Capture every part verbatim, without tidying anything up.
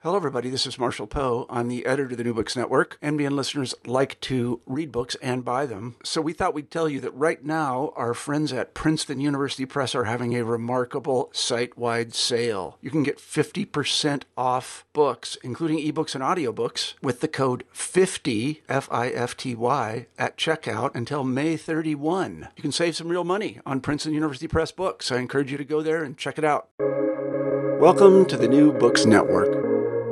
Hello, everybody. This is Marshall Poe. I'm the editor of the New Books Network. N B N listeners like to read books and buy them. So we thought we'd tell you that right now, our friends at Princeton University Press are having a remarkable site-wide sale. You can get fifty percent off books, including ebooks and audiobooks, with the code fifty, F I F T Y, at checkout until May thirty-first. You can save some real money on Princeton University Press books. I encourage you to go there and check it out. Welcome to the New Books Network.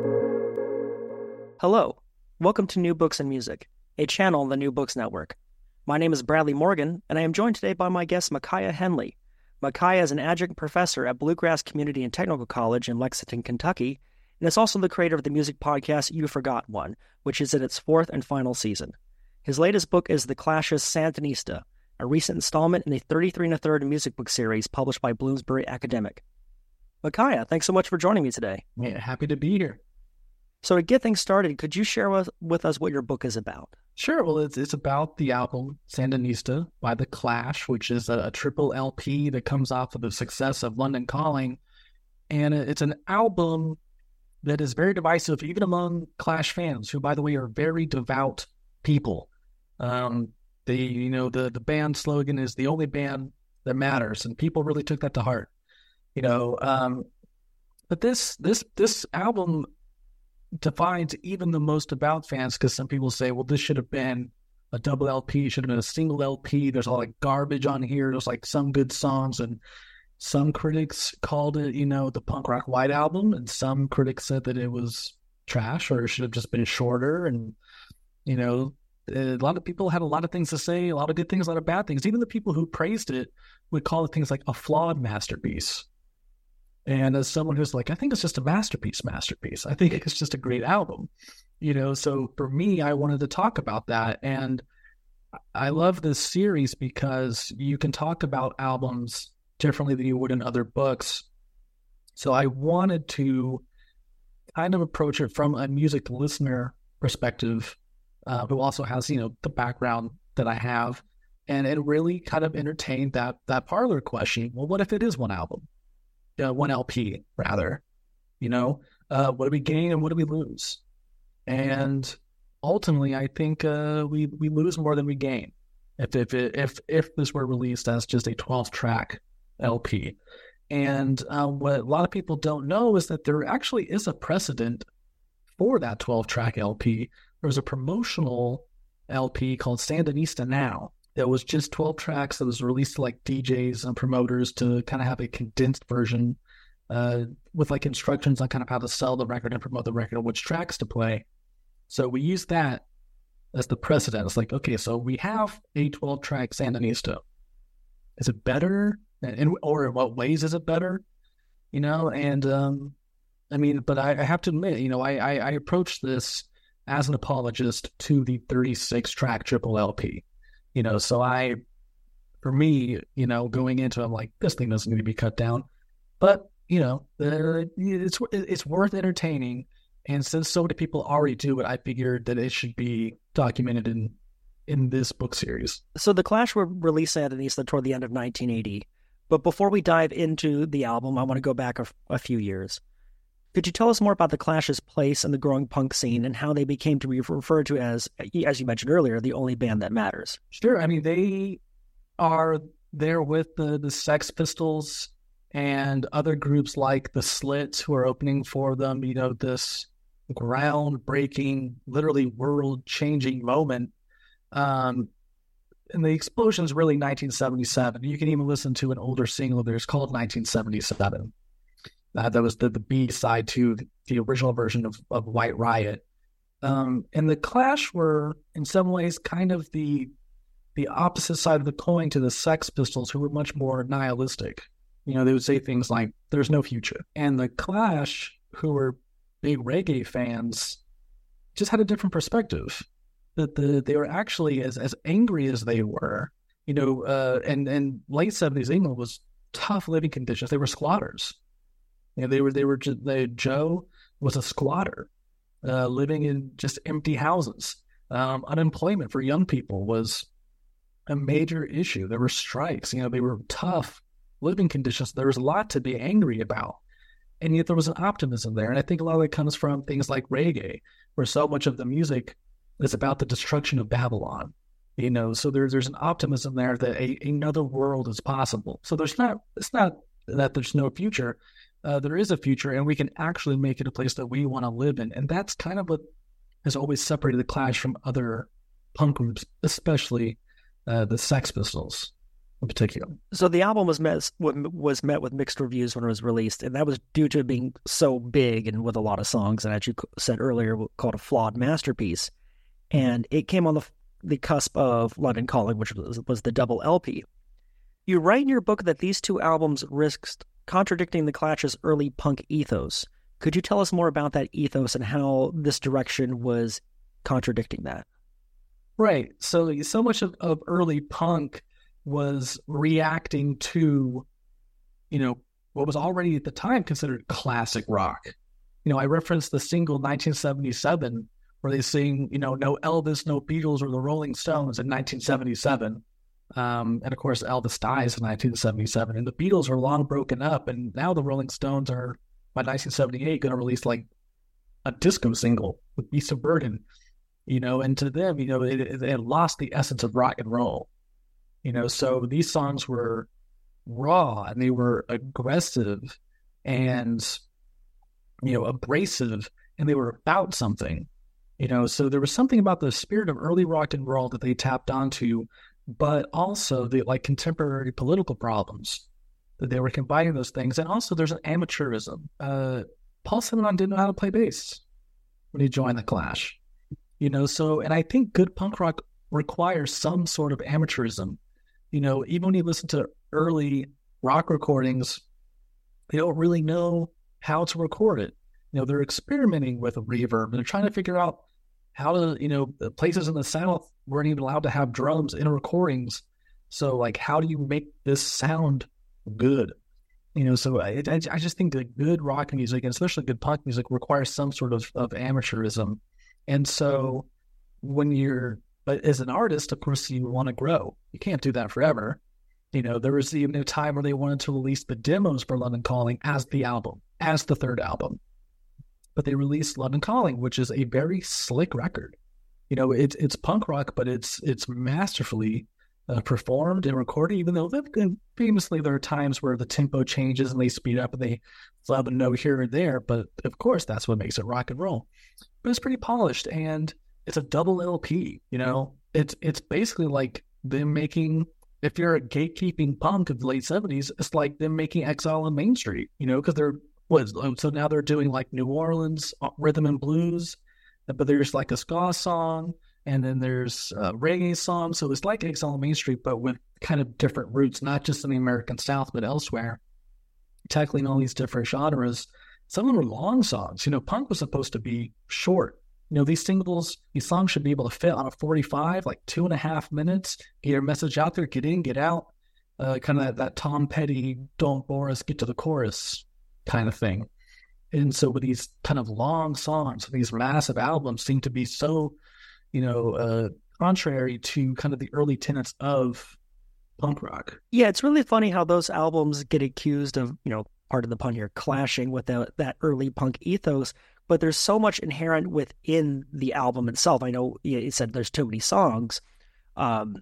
Hello, welcome to New Books and Music, a channel on the New Books Network. My name is Bradley Morgan, and I am joined today by my guest, Micaiah Henley. Micaiah is an adjunct professor at Bluegrass Community and Technical College in Lexington, Kentucky, and is also the creator of the music podcast You Forgot One, which is in its fourth and final season. His latest book is The Clash's Sandinista, a recent installment in the thirty-three and a third music book series published by Bloomsbury Academic. Micaiah, thanks so much for joining me today. Yeah, happy to be here. So to get things started, could you share with, with us what your book is about? Sure. Well, it's it's about the album Sandinista by The Clash, which is a, a triple L P that comes off of the success of London Calling. And it's an album that is very divisive, even among Clash fans, who, by the way, are very devout people. Um, they, you know, the, the band slogan is the only band that matters, and people really took that to heart. You know, um, but this this this album divides even the most devout fans, because some people say, well, this should have been a double L P, should have been a single L P. There's all like garbage on here. There's like some good songs, and some critics called it, you know, the punk rock white album, and some critics said that it was trash or it should have just been shorter. And, you know, a lot of people had a lot of things to say, a lot of good things, a lot of bad things. Even the people who praised it would call it things like a flawed masterpiece. And as someone who's like, I think it's just a masterpiece, masterpiece. I think it's just a great album, you know? So for me, I wanted to talk about that. And I love this series because you can talk about albums differently than you would in other books. So I wanted to kind of approach it from a music listener perspective, uh, who also has, you know, the background that I have. And it really kind of entertained that, that parlor question. Well, what if it is one album? Uh, one L P, rather, you know, uh, what do we gain and what do we lose? And ultimately, I think uh, we we lose more than we gain if if if if this were released as just a twelve track L P. And uh, what a lot of people don't know is that there actually is a precedent for that twelve track L P. There was a promotional L P called Sandinista Now. That was just twelve tracks that was released to like D Js and promoters to kind of have a condensed version uh, with like instructions on kind of how to sell the record and promote the record and which tracks to play. So we use that as the precedent. It's like, okay, so we have a twelve track Sandinista. Is it better? And, or in what ways is it better? You know, and um, I mean, but I, I have to admit, you know, I, I, I approach this as an apologist to the thirty-six track triple L P. You know, so I, for me, you know, going into it, I'm like, this thing doesn't need to be cut down. But, you know, uh, it's it's worth entertaining. And since so many people already do it, I figured that it should be documented in in this book series. So The Clash were released Sandinista toward the end of nineteen eighty. But before we dive into the album, I want to go back a, a few years. Could you tell us more about The Clash's place in the growing punk scene and how they became to be referred to as, as you mentioned earlier, the only band that matters? Sure. I mean, they are there with the, the Sex Pistols and other groups like the Slits who are opening for them, you know, this groundbreaking, literally world-changing moment. Um, and the explosion is really nineteen seventy-seven. You can even listen to an older single of theirs called nineteen seventy-seven. Uh, that was the, the B side to the, the original version of, of White Riot. Um, and the Clash were, in some ways, kind of the the opposite side of the coin to the Sex Pistols, who were much more nihilistic. You know, they would say things like, there's no future. And the Clash, who were big reggae fans, just had a different perspective. That the they were actually, as, as angry as they were, you know, uh, and, and late seventies England was tough living conditions. They were squatters. You know, they were, they were, just, they, Joe was a squatter, uh, living in just empty houses. Um, unemployment for young people was a major issue. There were strikes, you know, they were tough living conditions. There was a lot to be angry about. And yet there was an optimism there. And I think a lot of it comes from things like reggae, where so much of the music is about the destruction of Babylon. You know, so there's there's an optimism there that a, another world is possible. So there's not it's not that there's no future. Uh, there is a future, and we can actually make it a place that we want to live in. And that's kind of what has always separated the Clash from other punk groups, especially uh, the Sex Pistols in particular. So the album was met was met with mixed reviews when it was released, and that was due to it being so big and with a lot of songs, and as you said earlier, called a flawed masterpiece. And it came on the the cusp of London Calling, which was, was the double L P. You write in your book that these two albums risked contradicting the Clash's early punk ethos. Could you tell us more about that ethos and how this direction was contradicting that? Right. So, so much of, of early punk was reacting to, you know, what was already at the time considered classic rock. You know, I referenced the single nineteen seventy-seven, where they sing, you know, no Elvis, no Beatles, or the Rolling Stones in nineteen seventy-seven. Um, and of course, Elvis dies in nineteen seventy-seven, and the Beatles are long broken up, and now the Rolling Stones are, by nineteen seventy-eight, going to release like a disco single with Beast of Burden, you know, and to them, you know, they, they had lost the essence of rock and roll, you know, so these songs were raw, and they were aggressive, and, you know, abrasive, and they were about something, you know, so there was something about the spirit of early rock and roll that they tapped onto, but also the like contemporary political problems that they were combining those things. And also there's an amateurism. Uh, Paul Simonon didn't know how to play bass when he joined the Clash, you know, so, and I think good punk rock requires some sort of amateurism. You know, even when you listen to early rock recordings, they don't really know how to record it. You know, they're experimenting with a reverb. They're trying to figure out how to, you know, places in the South weren't even allowed to have drums in recordings. So, like, how do you make this sound good? You know, so I, I, I just think that good rock music, and especially good punk music, requires some sort of, of amateurism. And so when you're, but as an artist, of course, you want to grow. You can't do that forever. You know, there was even a time where they wanted to release the demos for London Calling as the album, as the third album. But they released London Calling, which is a very slick record. You know, it's it's punk rock, but it's it's masterfully uh, performed and recorded, even though famously there are times where the tempo changes and they speed up and they flub a note here or there. But of course, that's what makes it rock and roll. But it's pretty polished, and it's a double L P. You know, it's it's basically like them making, if you're a gatekeeping punk of the late seventies, it's like them making Exile on Main Street, you know, because they're, what, so now they're doing like New Orleans rhythm and blues, but there's like a ska song, and then there's a reggae song. So it's like Exile on Main Street, but with kind of different roots, not just in the American South, but elsewhere, tackling all these different genres. Some of them are long songs. You know, punk was supposed to be short. You know, these singles, these songs should be able to fit on a forty-five, like two and a half minutes, get your message out there, get in, get out, uh, kind of that, that Tom Petty, don't bore us, get to the chorus kind of thing. And so with these kind of long songs, these massive albums seem to be so, you know, uh, contrary to kind of the early tenets of punk rock. Yeah, it's really funny how those albums get accused of, you know, pardon the pun here, clashing with the, that early punk ethos. But there's so much inherent within the album itself. I know you said there's too many songs, um,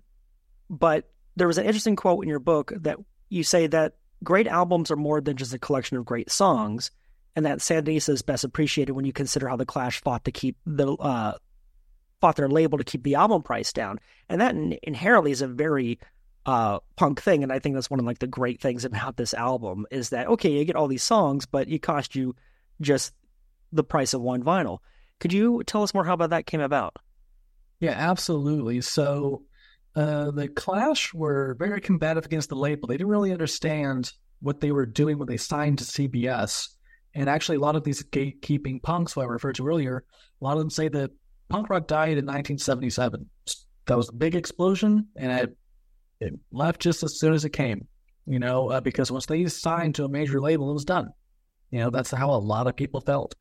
but there was an interesting quote in your book that you say that great albums are more than just a collection of great songs, and that Sandinista is best appreciated when you consider how the Clash fought to keep the uh, fought their label to keep the album price down, and that in- inherently is a very uh, punk thing. And I think that's one of like the great things about this album is that okay, you get all these songs, but it cost you just the price of one vinyl. Could you tell us more how about that came about? Yeah, absolutely. So uh, the Clash were very combative against the label. They didn't really understand what they were doing when they signed to C B S. And actually, a lot of these gatekeeping punks, who I referred to earlier, a lot of them say that punk rock died in nineteen seventy-seven. That was a big explosion, and it, it left just as soon as it came, you know, uh, because once they signed to a major label, it was done. You know, that's how a lot of people felt.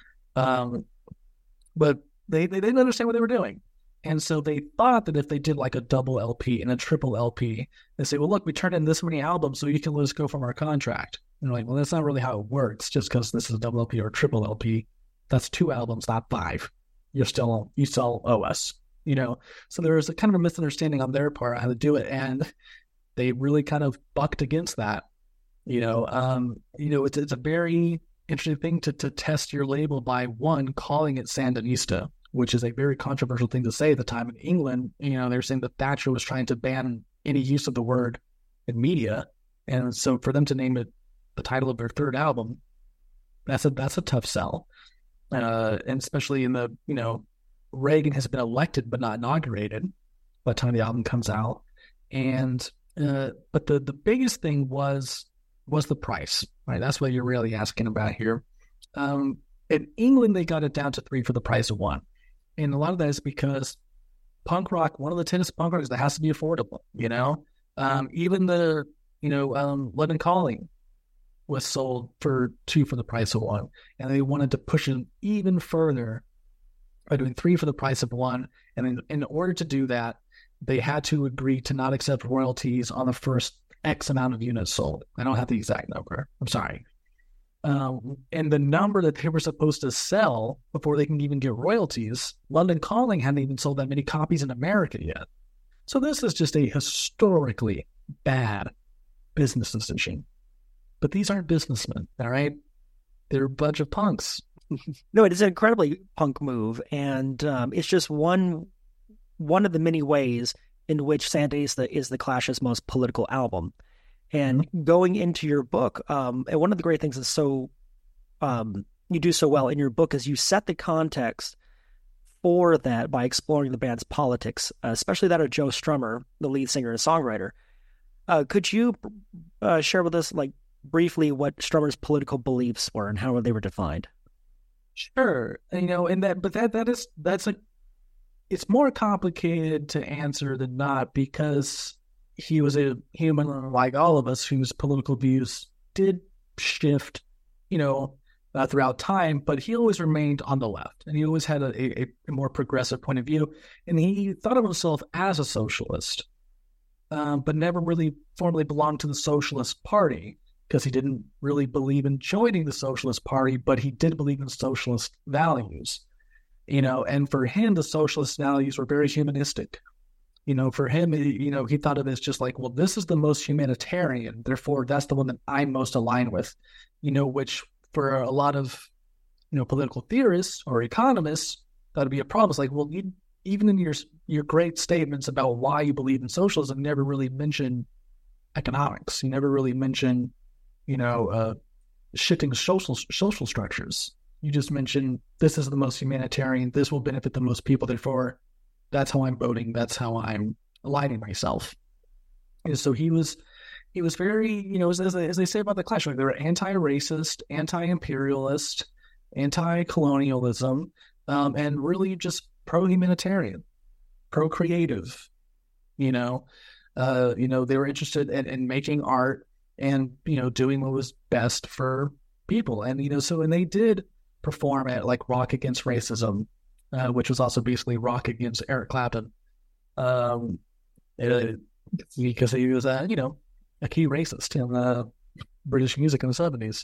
Um, but they, they didn't understand what they were doing. And so they thought that if they did like a double L P and a triple L P, they say, well, look, we turned in this many albums, so you can let us go from our contract. And they're like, well, that's not really how it works. Just because this is a double L P or a triple L P, that's two albums, not five. You're still, you still owe us, you know? So there was a kind of a misunderstanding on their part how to do it. And they really kind of bucked against that. You know, um, you know, it's it's a very interesting thing to to test your label by, one, calling it Sandinista, which is a very controversial thing to say at the time in England. You know, they're saying that Thatcher was trying to ban any use of the word in media, and so for them to name it the title of their third album, that's a that's a tough sell, uh, and especially in the, you know, Reagan has been elected but not inaugurated by the time the album comes out, and uh, but the the biggest thing was. was the price, right? That's what you're really asking about here. Um, in England, they got it down to three for the price of one. And a lot of that is because punk rock, one of the tenets of punk rock is that has to be affordable, you know? Um, even the, you know, um, London Calling was sold for two for the price of one. And they wanted to push it even further by doing three for the price of one. And in, in order to do that, they had to agree to not accept royalties on the first X amount of units sold. I don't have the exact number. I'm sorry. Um, and the number that they were supposed to sell before they can even get royalties, London Calling hadn't even sold that many copies in America yet. So this is just a historically bad business decision. But these aren't businessmen, all right? They're a bunch of punks. No, it is an incredibly punk move, and um, it's just one one of the many ways in which Sandinista is the Clash's most political album. And mm-hmm. going into your book, um, and one of the great things that's so um, you do so well in your book is you set the context for that by exploring the band's politics, uh, especially that of Joe Strummer, the lead singer and songwriter. Uh, could you uh, share with us, like, briefly what Strummer's political beliefs were and how they were defined? Sure, you know, and that, but that that is that's a. It's more complicated to answer than not because he was a human like all of us whose political views did shift, you know, uh, throughout time, but he always remained on the left and he always had a, a, a more progressive point of view. And he thought of himself as a socialist, um, but never really formally belonged to the Socialist Party because he didn't really believe in joining the Socialist Party, but he did believe in socialist values. You know, and for him, the socialist values were very humanistic. You know, for him, you know, he thought of it as just like, well, this is the most humanitarian. Therefore, that's the one that I'm most aligned with, you know, which for a lot of, you know, political theorists or economists, that would be a problem. It's like, well, you, even in your your great statements about why you believe in socialism, you never really mention economics. You never really mention, you know, uh, shifting social social structures. You just mentioned this is the most humanitarian, this will benefit the most people, therefore that's how I'm voting, that's how I'm aligning myself. And so he was he was very, you know, as, as, as they say about the Clash, like they were anti-racist, anti-imperialist, anti-colonialism, um, and really just pro-humanitarian, pro-creative, you know. Uh, you know, they were interested in, in making art and, you know, doing what was best for people. And, you know, so, and they did perform at like Rock Against Racism, uh, which was also basically Rock Against Eric Clapton, um, it, because he was, uh, you know, a key racist in uh, British music in the seventies,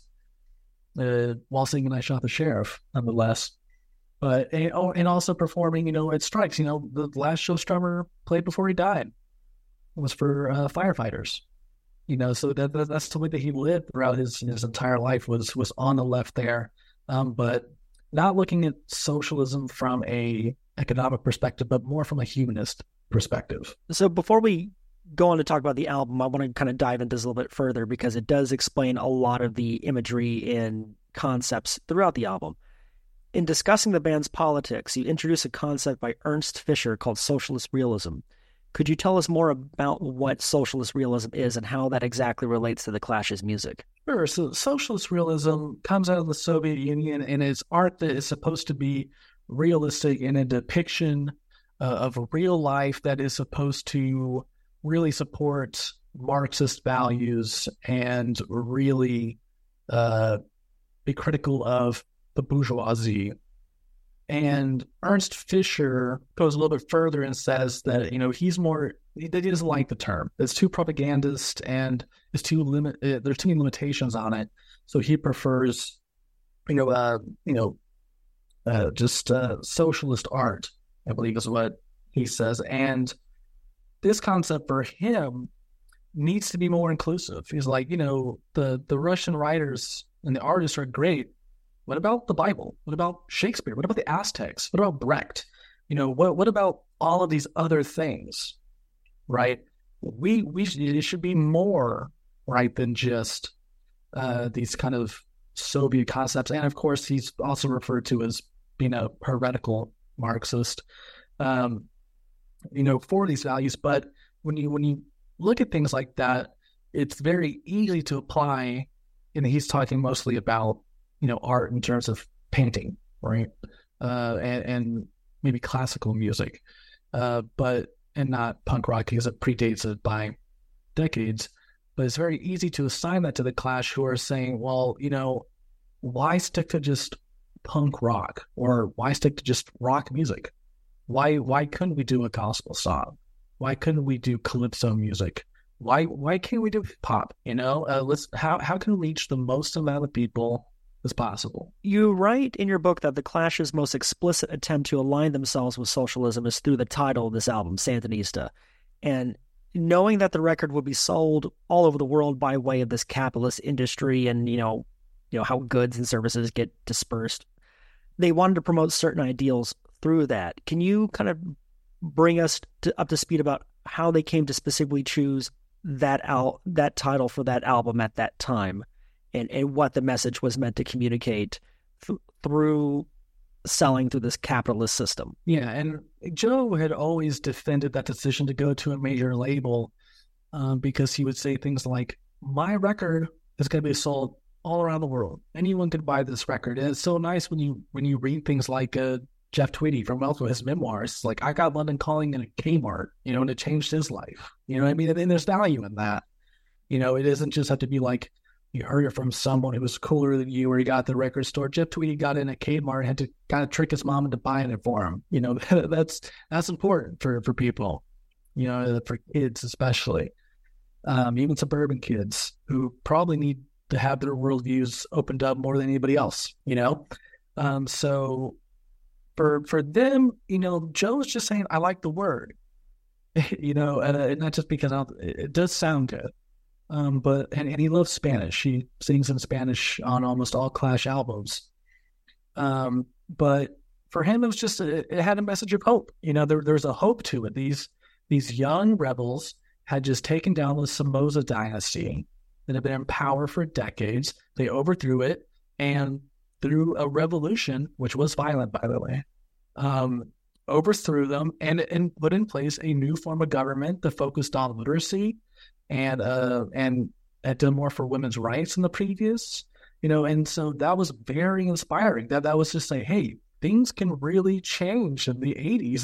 uh, while singing "I Shot the Sheriff," nonetheless. But and, oh, and also performing, you know, at strikes. You know, the last show Strummer played before he died was for uh, firefighters. You know, so that, that that's the way that he lived throughout his his entire life was was on the left there. Um, but not looking at socialism from a economic perspective, but more from a humanist perspective. So before we go on to talk about the album, I want to kind of dive into this a little bit further because it does explain a lot of the imagery and concepts throughout the album. In discussing the band's politics, you introduce a concept by Ernst Fischer called socialist realism. Could you tell us more about what socialist realism is and how that exactly relates to the Clash's music? Sure. So socialist realism comes out of the Soviet Union and is art that is supposed to be realistic in a depiction uh, of a real life that is supposed to really support Marxist values and really uh, be critical of the bourgeoisie And Ernst Fisher goes a little bit further and says that, you know, he's more, he, he doesn't like the term. It's too propagandist and it's too limit, uh, there's too many limitations on it. So he prefers, you know, uh, you know, uh, just uh, socialist art, I believe is what he says. And this concept for him needs to be more inclusive. He's like, you know, the, the Russian writers and the artists are great. What about the Bible? What about Shakespeare? What about the Aztecs? What about Brecht? You know, what what about all of these other things, right? We we should, it should be more, right, than just uh, these kind of Soviet concepts. And of course, he's also referred to as being a heretical Marxist, um, you know, for these values. But when you when you look at things like that, it's very easy to apply. And he's talking mostly about, you know, art in terms of painting, right? Uh, and, and maybe classical music, uh, but, and not punk rock because it predates it by decades. But it's very easy to assign that to the Clash, who are saying, well, you know, why stick to just punk rock, or why stick to just rock music? Why, why couldn't we do a gospel song? Why couldn't we do calypso music? Why, why can't we do hip hop? You know, uh, let's, how, how can we reach the most amount of people as possible? You write in your book that the Clash's most explicit attempt to align themselves with socialism is through the title of this album, Sandinista. And knowing that the record would be sold all over the world by way of this capitalist industry and, you know, you know how goods and services get dispersed, they wanted to promote certain ideals through that. Can you kind of bring us to, up to speed about how they came to specifically choose that al- that title for that album at that time? And, and what the message was meant to communicate th- through selling through this capitalist system. Yeah, and Joe had always defended that decision to go to a major label um, because he would say things like, my record is going to be sold all around the world. Anyone could buy this record. And it's so nice when you when you read things like uh, Jeff Tweedy from Welcome, his memoirs. It's like, I got London Calling in a Kmart, you know, and it changed his life. You know what I mean? And there's value in that. You know, it doesn't just have to be like, you heard it from someone who was cooler than you, or he got at the record store. Jeff Tweedy got in at Kmart and had to kind of trick his mom into buying it for him. You know, that's that's important for, for people, you know, for kids especially, um, even suburban kids who probably need to have their worldviews opened up more than anybody else, you know. Um, so for for them, you know, Joe's just saying, I like the word, you know, and, uh, not just because I'll, it does sound good. Um, but and, and he loves Spanish. He sings in Spanish on almost all Clash albums. Um, but for him, it was just a, it had a message of hope. You know, there there's a hope to it. These these young rebels had just taken down the Somoza dynasty that had been in power for decades. They overthrew it, and through a revolution, which was violent, by the way, um, overthrew them and and put in place a new form of government that focused on literacy. And uh, and had done more for women's rights than the previous, you know, and so that was very inspiring. That that was just like, hey, things can really change in the eighties.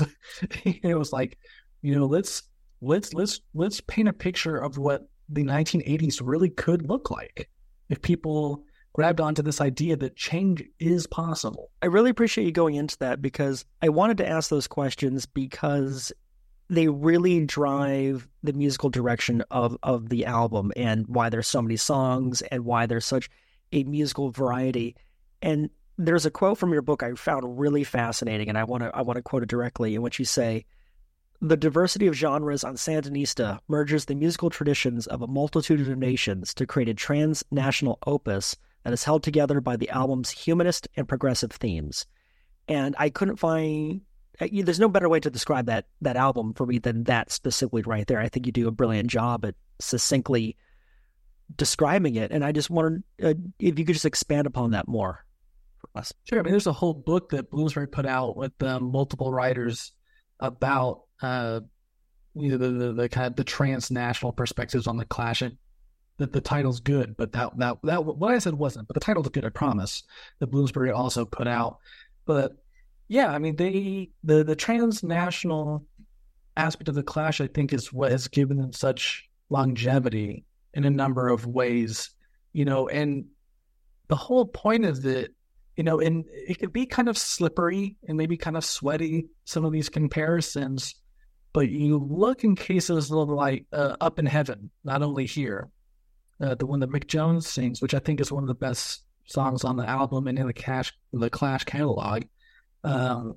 It was like, you know, let's let's let's let's paint a picture of what the nineteen eighties really could look like if people grabbed onto this idea that change is possible. I really appreciate you going into that, because I wanted to ask those questions because they really drive the musical direction of, of the album, and why there's so many songs and why there's such a musical variety. And there's a quote from your book I found really fascinating, and I want to I want to quote it directly, in which you say, "The diversity of genres on Sandinista merges the musical traditions of a multitude of nations to create a transnational opus that is held together by the album's humanist and progressive themes." And I couldn't find... There's no better way to describe that that album for me than that specifically right there. I think you do a brilliant job at succinctly describing it. And I just wondered uh, if you could just expand upon that more for us. Sure. I mean, there's a whole book that Bloomsbury put out with um, multiple writers about uh, you know, the, the, the kind of the transnational perspectives on the Clash. And the, the title's good, but that, that, that, what I said wasn't, but the title's good, I promise, that Bloomsbury also put out. But yeah, I mean, they the, the transnational aspect of the Clash, I think, is what has given them such longevity in a number of ways, you know. And the whole point of it you know, and it can be kind of slippery and maybe kind of sweaty, some of these comparisons, but you look in cases like uh, Up in Heaven, not only here, uh, the one that Mick Jones sings, which I think is one of the best songs on the album and in the Clash, the Clash catalog, um,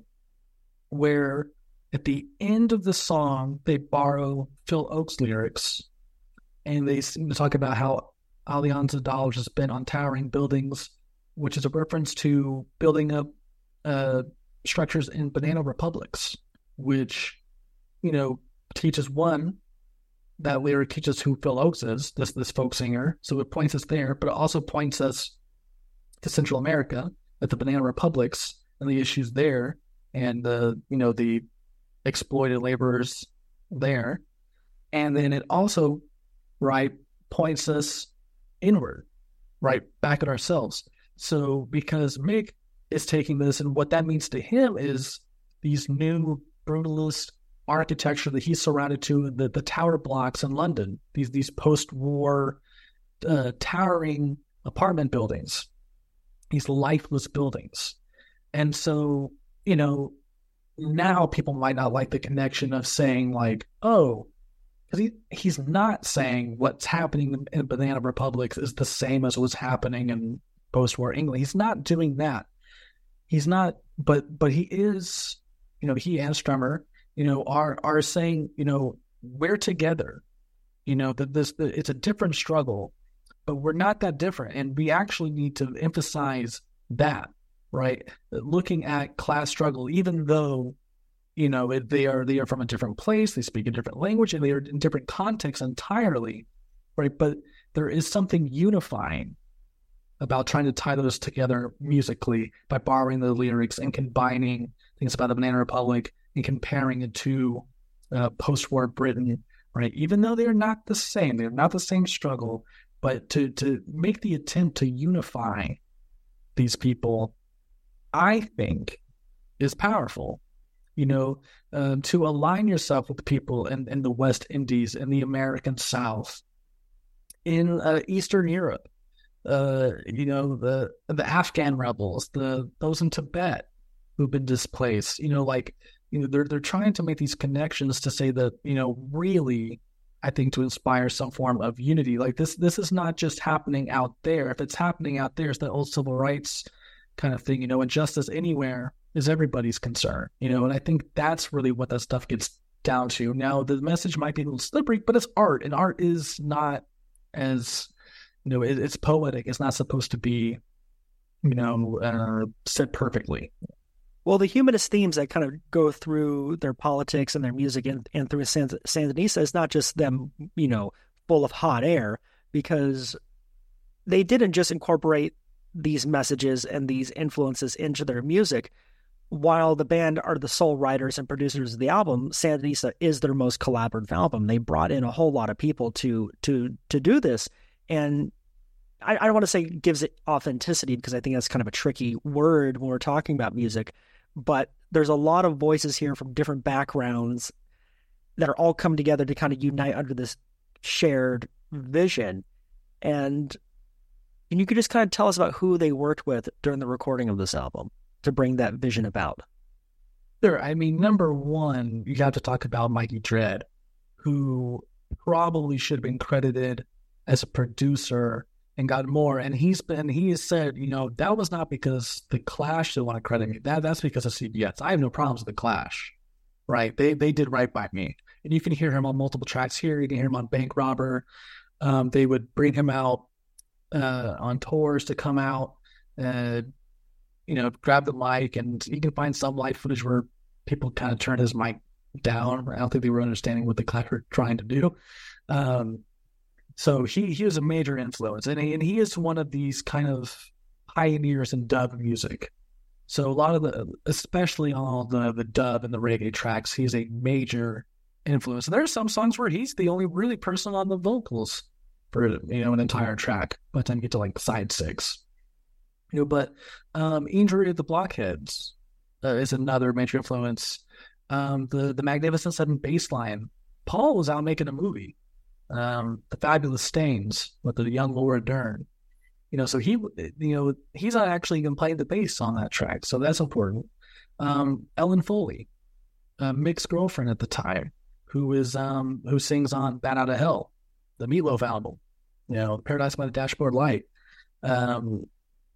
where at the end of the song, they borrow Phil Ochs lyrics, and they seem to talk about how Allianz of dollars is spent on towering buildings, which is a reference to building up uh, structures in banana republics, which, you know, teaches one, that lyric teaches who Phil Ochs is, this this folk singer, so it points us there, but it also points us to Central America, at the banana republics and the issues there, and the, you know, the exploited laborers there. And then it also, right, points us inward, right, back at ourselves. So because Mick is taking this, and what that means to him is these new brutalist architecture that he's surrounded to, the, the tower blocks in London, these these post-war uh, towering apartment buildings, these lifeless buildings. And so, you know, now people might not like the connection of saying like, oh, because he, he's not saying what's happening in, in banana republics is the same as what's happening in post-war England. He's not doing that. He's not, but but he is, you know, he and Strummer, you know, are are saying, you know, we're together. You know, that this the, it's a different struggle, but we're not that different, and we actually need to emphasize that, right? Looking at class struggle, even though, you know, it, they are they are from a different place, they speak a different language, and they are in different contexts entirely, right? But there is something unifying about trying to tie those together musically by borrowing the lyrics and combining things about the Banana Republic and comparing it to uh, post-war Britain, right? Even though they're not the same, they're not the same struggle, but to to make the attempt to unify these people, I think, is powerful. You know, uh, to align yourself with people in, in the West Indies, in the American South, in uh, Eastern Europe, uh, you know, the the Afghan rebels, the those in Tibet who've been displaced. You know, like, you know, they're they're trying to make these connections to say that, you know, really, I think, to inspire some form of unity. Like this, this is not just happening out there. If it's happening out there, it's the old civil rights kind of thing, you know, and justice anywhere is everybody's concern, you know, and I think that's really what that stuff gets down to. Now, the message might be a little slippery, but it's art, and art is not as, you know, it, it's poetic. It's not supposed to be, you know, uh, said perfectly. Well, the humanist themes that kind of go through their politics and their music and, and through San, Sandinista is not just them, you know, full of hot air, because they didn't just incorporate these messages and these influences into their music. While the band are the sole writers and producers of the album, Sandinista is their most collaborative album. They brought in a whole lot of people to to to do this. And I, I don't want to say gives it authenticity, because I think that's kind of a tricky word when we're talking about music. But there's a lot of voices here from different backgrounds that are all come together to kind of unite under this shared vision. And, and you could just kind of tell us about who they worked with during the recording of this album to bring that vision about. Sure. I mean, number one, you have to talk about Mikey Dread, who probably should have been credited as a producer and got more. And he's been, he has said, you know, that was not because the Clash didn't want to credit me. That that's because of C B S. I have no problems with the Clash, right? They they did right by me. And you can hear him on multiple tracks here. You can hear him on Bank Robber. Um, they would bring him out uh, on tours to come out, uh, you know, grab the mic, and you can find some live footage where people kind of turn his mic down. I don't think they were understanding what the Clash were trying to do. Um, so he, he was a major influence, and he, and he is one of these kind of pioneers in dub music. So a lot of the, especially all the, the dub and the reggae tracks, he's a major influence. And there are some songs where he's the only really person on the vocals for, you know, an entire track by the time you get to like side six. You know, but um, Injury of the Blockheads uh, is another major influence. Um, the the Magnificent Seven bassline. Paul was out making a movie, um, The Fabulous Stains, with the young Laura Dern. You know, so he, you know, he's not actually even playing the bass on that track, so that's important. Um, Ellen Foley, uh, Mick's girlfriend at the time, who is um, who sings on "Bat Out of Hell," the Meatloaf album, you know, "Paradise by the Dashboard Light." Um,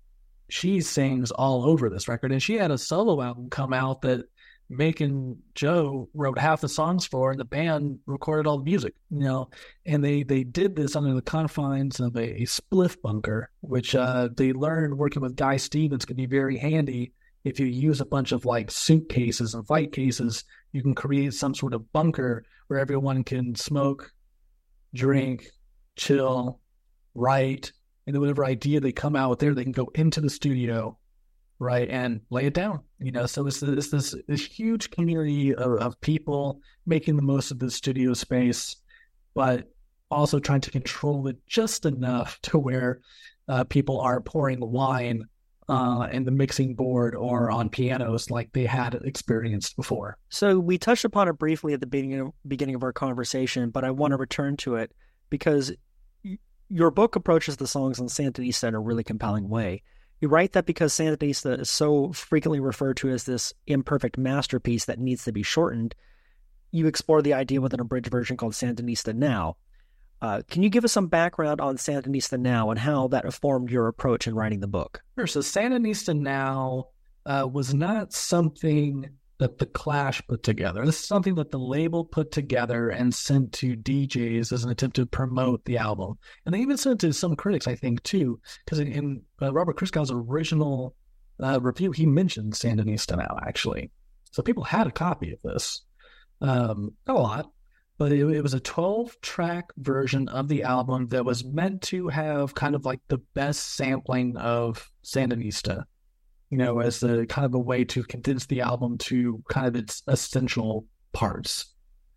she sings all over this record, and she had a solo album come out that Mick and Joe wrote half the songs for, and the band recorded all the music, you know, and they, they did this under the confines of a, a spliff bunker, which uh, they learned working with Guy Stevens could be very handy. If you use a bunch of like suitcases and flight cases, you can create some sort of bunker where everyone can smoke, drink, chill, write, and then whatever idea they come out with there, they can go into the studio, right, and lay it down, you know. So it's, it's this this huge community of, of people making the most of the studio space, but also trying to control it just enough to where uh, people are pouring wine uh, in the mixing board or on pianos like they had experienced before. So we touched upon it briefly at the beginning of, beginning of our conversation, but I want to return to it because y- your book approaches the songs on Sandinista in a really compelling way. You write that because Sandinista is so frequently referred to as this imperfect masterpiece that needs to be shortened, you explore the idea with an abridged version called Sandinista Now. Uh, can you give us some background on Sandinista Now and how that informed your approach in writing the book? Sure. So Sandinista Now uh, was not something that the Clash put together. This is something that the label put together and sent to D Js as an attempt to promote the album. And they even sent it to some critics, I think, too, because in, in uh, Robert Christgau's original uh, review, he mentioned Sandinista Now, actually. So people had a copy of this. Um, not a lot, but it, it was a twelve-track version of the album that was meant to have kind of like the best sampling of Sandinista, you know, as a kind of a way to condense the album to kind of its essential parts.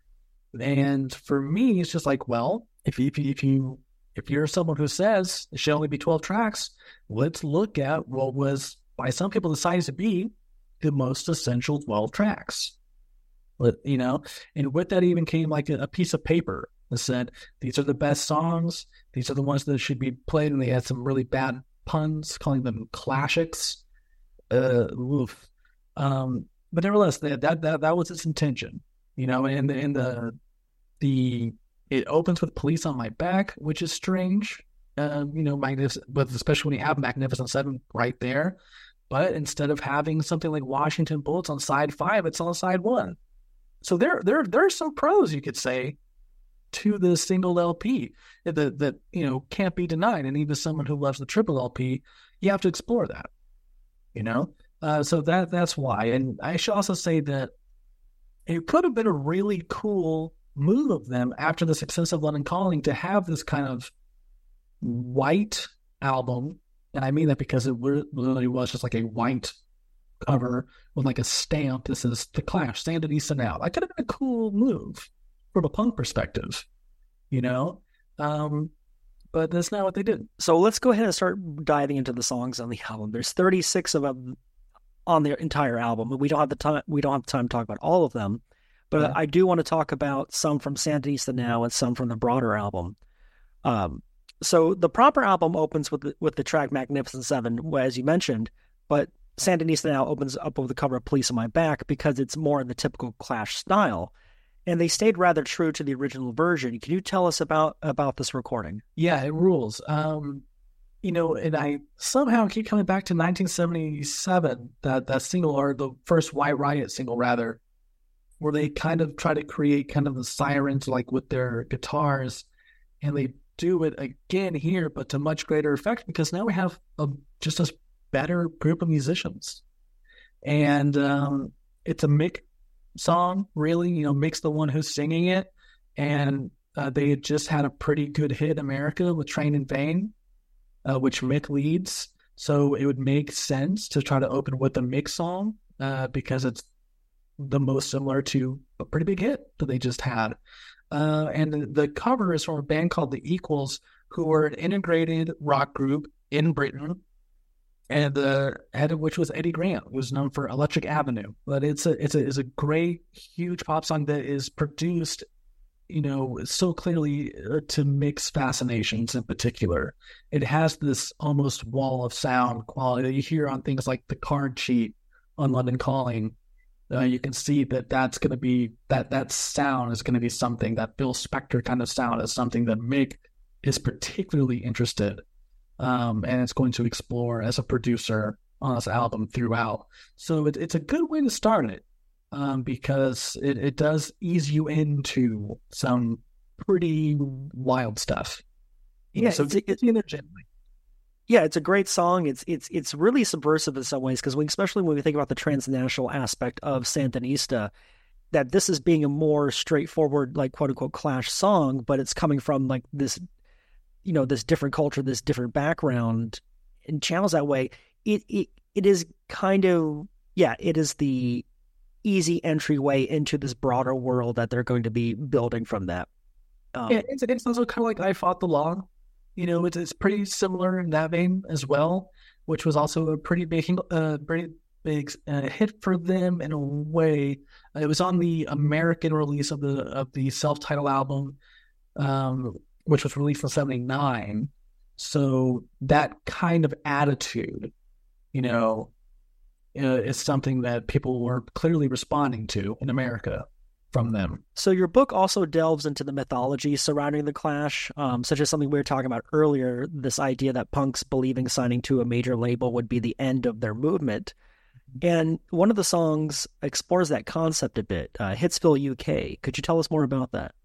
And for me, it's just like, well, if you, if you, if you, if you're someone who says it should only be twelve tracks, let's look at what was, by some people, decided to be the most essential twelve tracks. But, you know, and with that even came like a, a piece of paper that said, these are the best songs. These are the ones that should be played. And they had some really bad puns, calling them classics. Uh, oof. Um, but nevertheless, that, that that that was its intention, you know. And the, and the the it opens with "Police on My Back," which is strange, uh, you know, magnificent, but especially when you have Magnificent Seven right there. But instead of having something like "Washington Bullets" on side five, it's on side one. So there there there are some pros, you could say, to the single L P that that you know can't be denied. And even someone who loves the triple L P, you have to explore that. You know, uh, so that that's why. And I should also say that it could have been a really cool move of them after the success of London Calling to have this kind of white album. And I mean that because it literally was just like a white cover with like a stamp that says The Clash, Sandinista Now. That could have been a cool move from a punk perspective, you know? Um, But that's not what they did. So let's go ahead and start diving into the songs on the album. There's thirty-six of them on the entire album. We don't have the time. We don't have time to talk about all of them, but yeah. I do want to talk about some from Sandinista Now and some from the broader album. Um, so the proper album opens with the, with the track Magnificent Seven, as you mentioned, but Sandinista Now opens up with the cover of Police on My Back because it's more in the typical Clash style. And they stayed rather true to the original version. Can you tell us about, about this recording? Yeah, it rules. Um, you know, and I somehow keep coming back to nineteen seventy-seven, that, that single, or the first White Riot single, rather, where they kind of try to create kind of the sirens, like with their guitars. And they do it again here, but to much greater effect, because now we have a, just a better group of musicians. And um, it's a Mick song, really, you know, Mick's the one who's singing it, and uh, they had just had a pretty good hit, America, with Train in Vain, uh, which Mick leads, so it would make sense to try to open with the Mick song, uh, because it's the most similar to a pretty big hit that they just had. Uh, and the, the cover is from a band called The Equals, who were an integrated rock group in Britain, and the head of which was Eddie Grant, who was known for Electric Avenue. But it's a it's a it's a great, huge pop song that is produced you know, so clearly uh, to Mick's Fascinations in particular. It has this almost wall of sound quality that you hear on things like the card sheet on London Calling. Uh, you can see that that's going to be, that that sound is going to be something, that Phil Spector kind of sound is something that Mick is particularly interested um, and it's going to explore as a producer on this album throughout. So it, it's a good way to start it. Um, because it, it does ease you into some pretty wild stuff. Yeah, so it's, it's in there gently. Yeah, it's a great song. It's it's it's really subversive in some ways because we, especially when we think about the transnational aspect of Sandinista, that this is being a more straightforward, like quote unquote Clash song, but it's coming from like this, you know, this different culture, this different background, and channels that way. It it it is kind of yeah, it is the easy entryway into this broader world that they're going to be building from that. Um, yeah, it's, it's also kind of like I Fought the Law. You know, it's, it's pretty similar in that vein as well, which was also a pretty big, uh, pretty big uh, hit for them in a way. It was on the American release of the of the self-titled album, um, which was released in seventy-nine. So that kind of attitude, you know, Uh, is something that people were clearly responding to in America from them. So your book also delves into the mythology surrounding the Clash, um, such as something we were talking about earlier, this idea that punks believing signing to a major label would be the end of their movement. And one of the songs explores that concept a bit, uh, Hitsville, U K. Could you tell us more about that?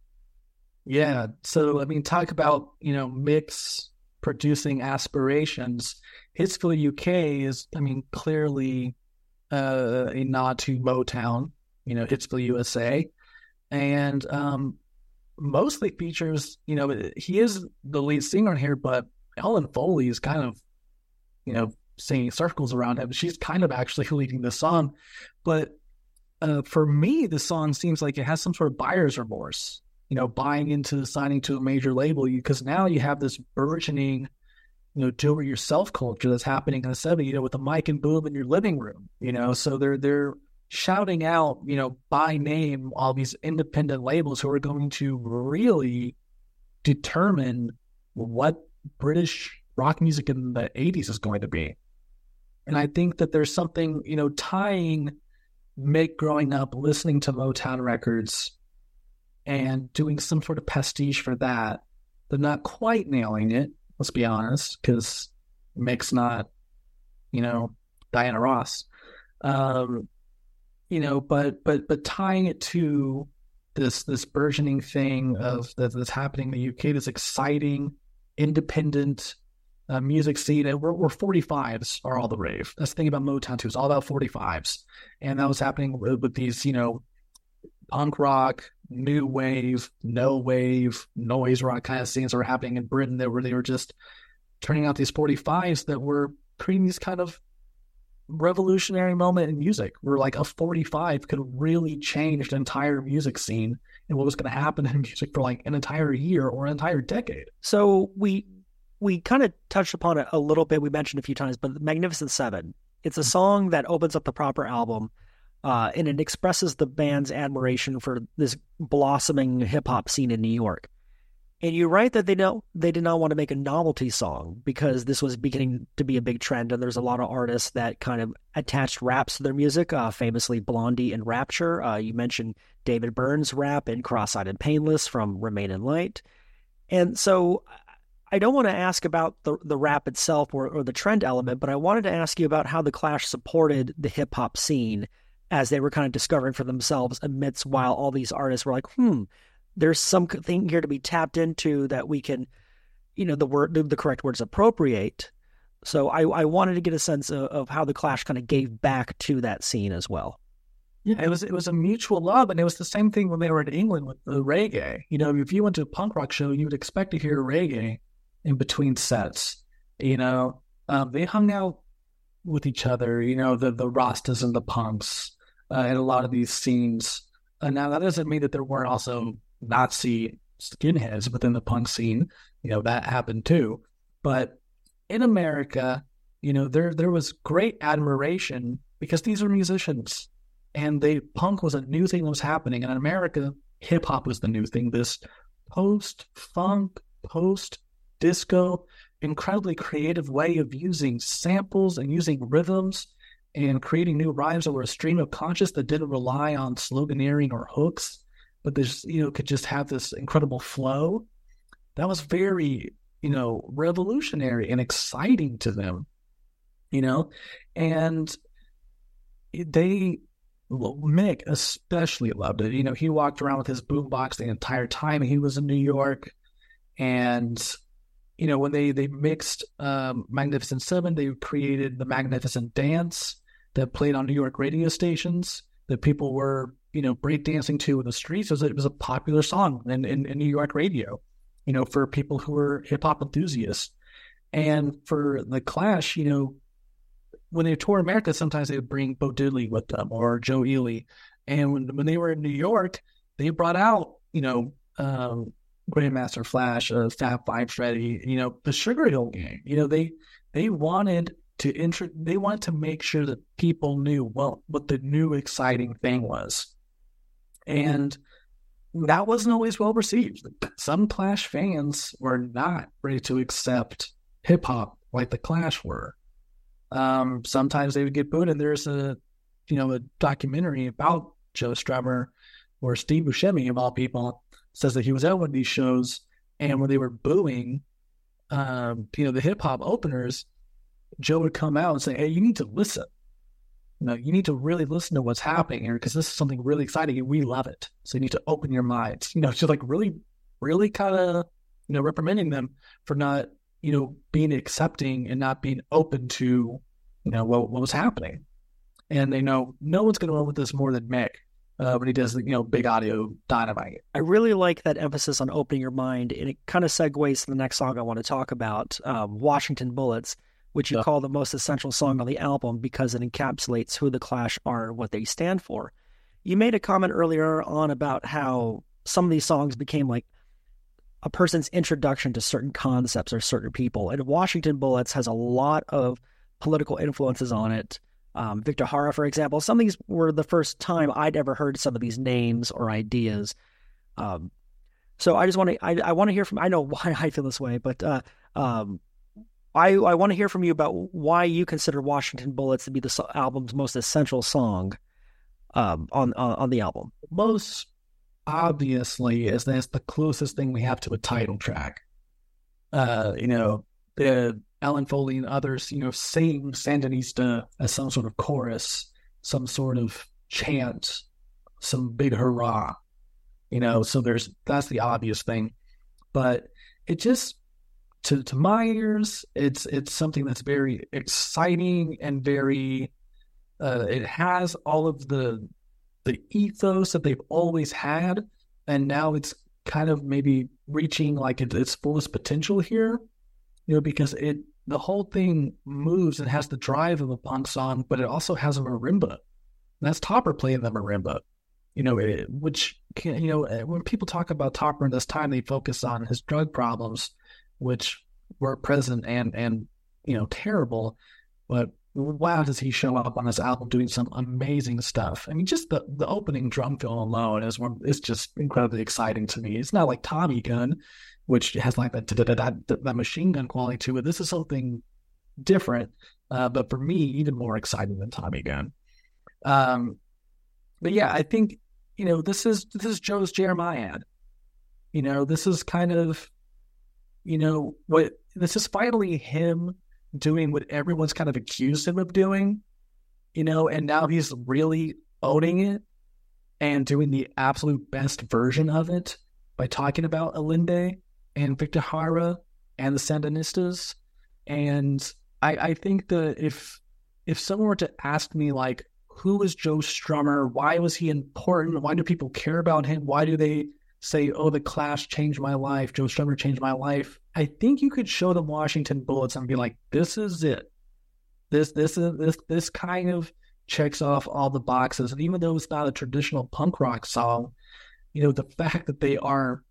Yeah. So, I mean, talk about, you know, Mick's producing aspirations. Hitsville, U K is, I mean, clearly uh, a nod to Motown, you know, Hitsville, U S A. And um, mostly features, you know, he is the lead singer here, but Ellen Foley is kind of, you know, singing circles around him. She's kind of actually leading the song. But uh, for me, the song seems like it has some sort of buyer's remorse, you know, buying into signing to a major label, because now you have this burgeoning, you know, do-it-yourself culture that's happening in the seventies, you know, with the mic and boom in your living room, you know, so they're they're shouting out, you know, by name, all these independent labels who are going to really determine what British rock music in the eighties is going to be. And I think that there's something, you know, tying Mick growing up listening to Motown records and doing some sort of pastiche for that, but not quite nailing it. Let's be honest, because Mick's not, you know, Diana Ross, um, you know, but but but tying it to this this burgeoning thing of that, that's happening in the U K, this exciting, independent uh, music scene, and we're, we're forty-fives are all the rave. That's the thing about Motown too; it's all about forty-fives, and that was happening with, with these, you know, punk rock, new wave, no wave, noise rock kind of scenes that were happening in Britain, that were they were just turning out these forty-fives that were creating these kind of revolutionary moment in music, where like a forty-five could really change the entire music scene and what was going to happen in music for like an entire year or an entire decade. So we we kind of touched upon it a little bit. We mentioned a few times, but Magnificent Seven. It's a song that opens up the proper album. Uh, and it expresses the band's admiration for this blossoming hip-hop scene in New York. And you write that they don't, they did not want to make a novelty song because this was beginning to be a big trend, and there's a lot of artists that kind of attached raps to their music, uh, famously Blondie and Rapture. Uh, you mentioned David Byrne's rap in Cross-Eyed and Painless from Remain in Light. And so I don't want to ask about the, the rap itself or, or the trend element, but I wanted to ask you about how the Clash supported the hip-hop scene as they were kind of discovering for themselves amidst while all these artists were like, hmm, there's something here to be tapped into that we can, you know, the word, the correct word is appropriate. So I, I wanted to get a sense of, of how the Clash kind of gave back to that scene as well. Yeah, it was it was a mutual love, and it was the same thing when they were in England with the reggae. You know, if you went to a punk rock show, you would expect to hear reggae in between sets. You know, um, they hung out with each other. You know, the the Rastas and the punks. Uh, in a lot of these scenes. Uh, now, that doesn't mean that there weren't also Nazi skinheads within the punk scene. You know, that happened too. But in America, you know, there there was great admiration because these are musicians. And they punk was a new thing that was happening. And in America, hip hop was the new thing. This post-funk, post-disco, incredibly creative way of using samples and using rhythms and creating new rhymes that were a stream of conscious that didn't rely on sloganeering or hooks, but this, you know, could just have this incredible flow. That was very, you know, revolutionary and exciting to them, you know, and they, well, Mick especially loved it. You know, he walked around with his boombox the entire time he was in New York. And, you know, when they, they mixed um, Magnificent Seven, they created the Magnificent Dance that played on New York radio stations that people were, you know, breakdancing to in the streets. It was, it was a popular song in, in, in New York radio, you know, for people who were hip-hop enthusiasts. And for The Clash, you know, when they tour America, sometimes they would bring Bo Diddley with them or Joe Ely. And when, when they were in New York, they brought out, you know, um, Grandmaster Flash, uh, Fat Five Freddy, you know, the Sugar Hill Gang. You know, they they wanted to intro- they wanted to make sure that people knew well what the new exciting thing was. And that wasn't always well received. Some Clash fans were not ready to accept hip hop like the Clash were. Um, sometimes they would get booed, and there's a, you know, a documentary about Joe Strummer where Steve Buscemi, of all people, says that he was at one of these shows, and when they were booing, um, you know, the hip hop openers, Joe would come out and say, "Hey, you need to listen. You know, you need to really listen to what's happening here because this is something really exciting and we love it. So you need to open your minds." You know, just like really, really kind of, you know, reprimanding them for not, you know, being accepting and not being open to, you know, what, what was happening. And they know no one's going to run with this more than Mick uh, when he does, you know, Big Audio Dynamite. I really like that emphasis on opening your mind, and it kind of segues to the next song I want to talk about, um, Washington Bullets, which you yeah. call the most essential song on the album because it encapsulates who the Clash are and what they stand for. You made a comment earlier on about how some of these songs became like a person's introduction to certain concepts or certain people. And Washington Bullets has a lot of political influences on it. Um, Victor Hara, for example, some of these were the first time I'd ever heard some of these names or ideas. Um, so I just want to, I, I want to hear from, I know why I feel this way, but uh, um, I, I want to hear from you about why you consider Washington Bullets to be the so- album's most essential song um, on, on, on the album. Most obviously is that's the closest thing we have to a title track. Uh, you know, the Alan Foley and others, you know, sing Sandinista as some sort of chorus, some sort of chant, some big hurrah, you know, so there's, that's the obvious thing. But it just, to to my ears, it's it's something that's very exciting and very, uh, it has all of the the ethos that they've always had, and now it's kind of maybe reaching like it, its fullest potential here, you know, because it the whole thing moves and has the drive of a punk song, but it also has a marimba. And that's Topper playing the marimba, you know, it, which can, you know, when people talk about Topper in this time, they focus on his drug problems, which were present and and you know terrible, but wow, does he show up on this album doing some amazing stuff. I mean, just the, the opening drum fill alone is one, it's just incredibly exciting to me. It's not like Tommy Gun, which has like that, that, that machine gun quality to it. This is something different, uh, but for me, even more exciting than Tommy Gun. Um, but yeah, I think, you know, this is, this is Joe's Jeremiad. You know, this is kind of, you know, what this is finally him doing what everyone's kind of accused him of doing, you know, and now he's really owning it and doing the absolute best version of it by talking about Allende and Victor Jara and the Sandinistas. And I, I think that if if someone were to ask me, like, who was Joe Strummer? Why was he important? Why do people care about him? Why do they say, oh, the Clash changed my life, Joe Strummer changed my life? I think you could show them Washington Bullets and be like, this is it. This this is this this kind of checks off all the boxes. And even though it's not a traditional punk rock song, you know, the fact that they are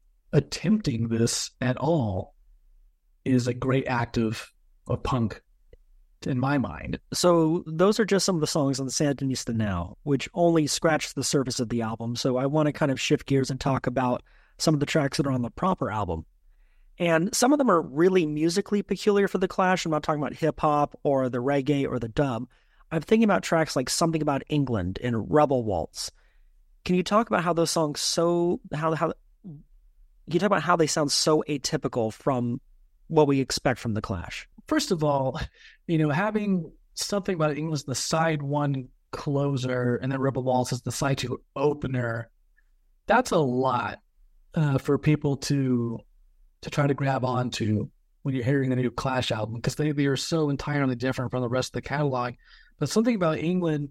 attempting this at all is a great act of, of punk. in my mind. So those are just some of the songs on the Sandinista Now, which only scratch the surface of the album. So I want to kind of shift gears and talk about some of the tracks that are on the proper album. And some of them are really musically peculiar for The Clash. I'm not talking about hip-hop or the reggae or the dub. I'm thinking about tracks like Something About England and Rebel Waltz. Can you talk about how those songs so how how can you talk about how they sound so atypical from what we expect from The Clash? First of all, you know, having Something About England as the side one closer and then Rebel Waltz as the side two opener, that's a lot uh, for people to to try to grab onto when you're hearing the new Clash album, because they, they are so entirely different from the rest of the catalog. But Something About England,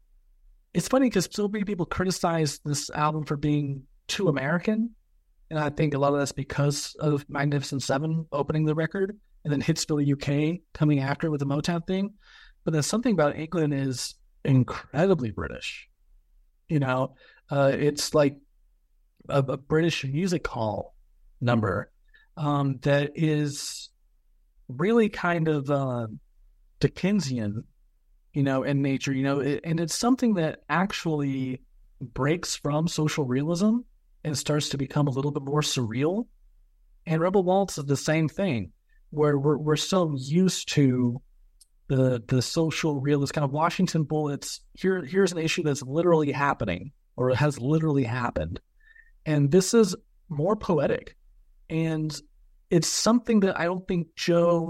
it's funny because so many people criticize this album for being too American. And I think a lot of that's because of Magnificent Seven opening the record and then Hitsville, U K coming after with the Motown thing. But then Something About England is incredibly British. You know, uh, it's like a, a British music hall number um, that is really kind of uh, Dickensian, you know, in nature, you know, it, and it's something that actually breaks from social realism and starts to become a little bit more surreal. And Rebel Waltz is the same thing, where we're we're so used to the the social realist kind of Washington bullets. Here here's an issue that's literally happening, or has literally happened, and this is more poetic, and it's something that I don't think Joe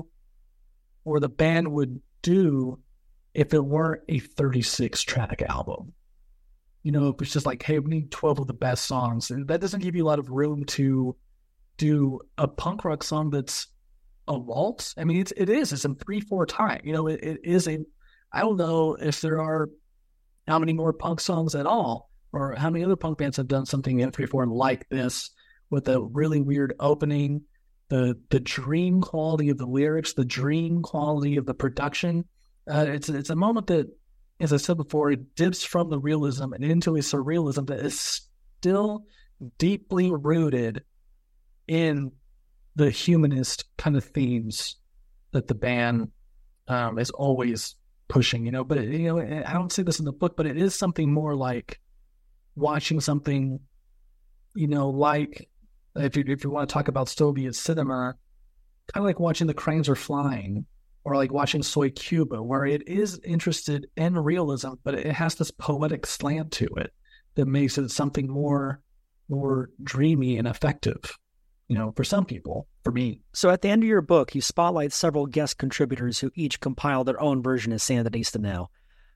or the band would do if it weren't a thirty-six track album. You know, it's just like, hey, we need twelve of the best songs. And that doesn't give you a lot of room to do a punk rock song that's a waltz. I mean, it's, it is. It's in three four time. You know, it, it is a, I don't know if there are how many more punk songs at all, or how many other punk bands have done something in three four like this with a really weird opening, the the dream quality of the lyrics, the dream quality of the production. Uh, it's, it's a moment that, as I said before, it dips from the realism and into a surrealism that is still deeply rooted in the humanist kind of themes that the band um, is always pushing, you know. But, it, you know, I don't say this in the book, but it is something more like watching something, you know, like, if you, if you want to talk about Soviet cinema, kind of like watching The Cranes Are Flying, or like watching Soy Cuba, where it is interested in realism, but it has this poetic slant to it that makes it something more, more dreamy and effective, you know, for some people, for me. So at the end of your book, you spotlight several guest contributors who each compile their own version of Sandinista Now.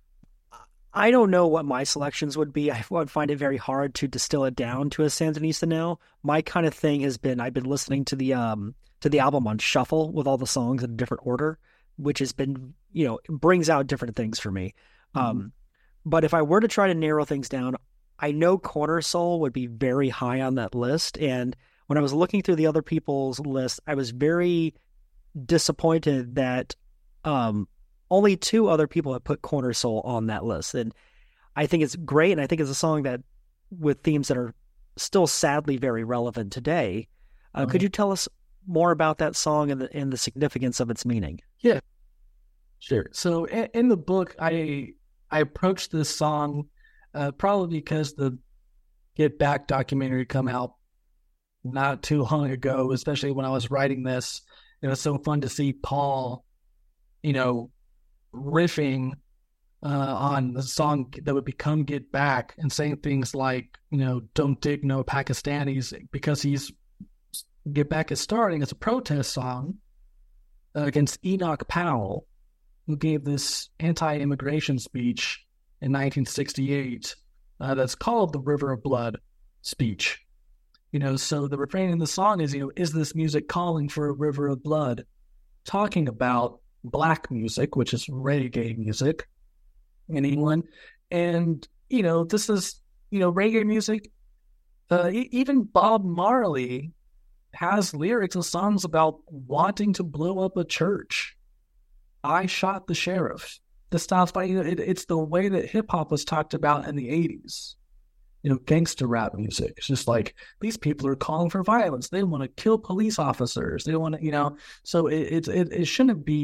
I don't know what my selections would be. I would find it very hard to distill it down to a Sandinista Now. My kind of thing has been, I've been listening to the um to the album on shuffle with all the songs in a different order, which has been, you know, brings out different things for me. Mm-hmm. Um, but if I were to try to narrow things down, I know Corner Soul would be very high on that list. And when I was looking through the other people's list, I was very disappointed that um, only two other people have put Corner Soul on that list. And I think it's great. And I think it's a song that, with themes that are still sadly very relevant today. Uh, mm-hmm. Could you tell us more about that song and the, and the significance of its meaning? Yeah, sure. So in, in the book, I I approached this song uh, probably because the Get Back documentary come out not too long ago, especially when I was writing this. It was so fun to see Paul, you know, riffing uh, on the song that would become Get Back and saying things like, you know, don't dig no Pakistanis, because he's Get Back is starting as a protest song uh, against Enoch Powell, who gave this anti-immigration speech in nineteen sixty-eight uh, that's called the River of Blood speech. You know, so the refrain in the song is, you know, is this music calling for a river of blood? Talking about black music, which is reggae music in England. And, you know, this is, you know, reggae music. Uh, even Bob Marley has lyrics and songs about wanting to blow up a church. I shot the sheriff. This sounds like, you know, it, it's the way that hip hop was talked about in the eighties. You know, gangster rap music. It's just like, these people are calling for violence. They want to kill police officers. They want to, you know, so it, it, it, it shouldn't be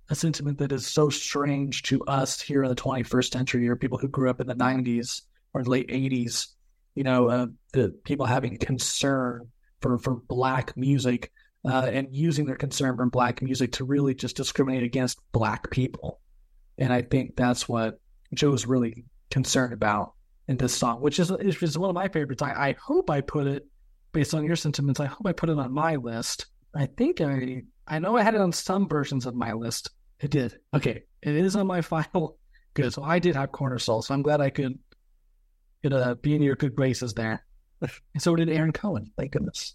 a sentiment that is so strange to us here in the twenty-first century, or people who grew up in the nineties or late eighties, you know, uh, the people having concern for, for Black music uh, and using their concern for Black music to really just discriminate against Black people. And I think that's what Joe's really concerned about in this song, which is, is one of my favorites. I, I hope I put it, based on your sentiments, I hope I put it on my list. I think I, I know I had it on some versions of my list. It did. Okay. It is on my final. Good. So I did have Corner Soul. So I'm glad I could, could uh, be in your good graces there. And so did Aaron Cohen. Thank goodness.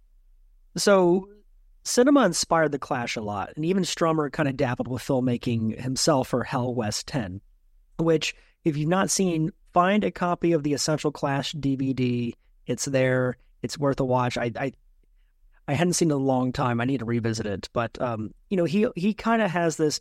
So cinema inspired The Clash a lot. And even Strummer kind of dabbled with filmmaking himself for Hell West ten, which, if you've not seen, find a copy of the Essential Clash D V D. It's there. It's worth a watch. I, I I hadn't seen it in a long time. I need to revisit it. But, um, you know, he he kind of has this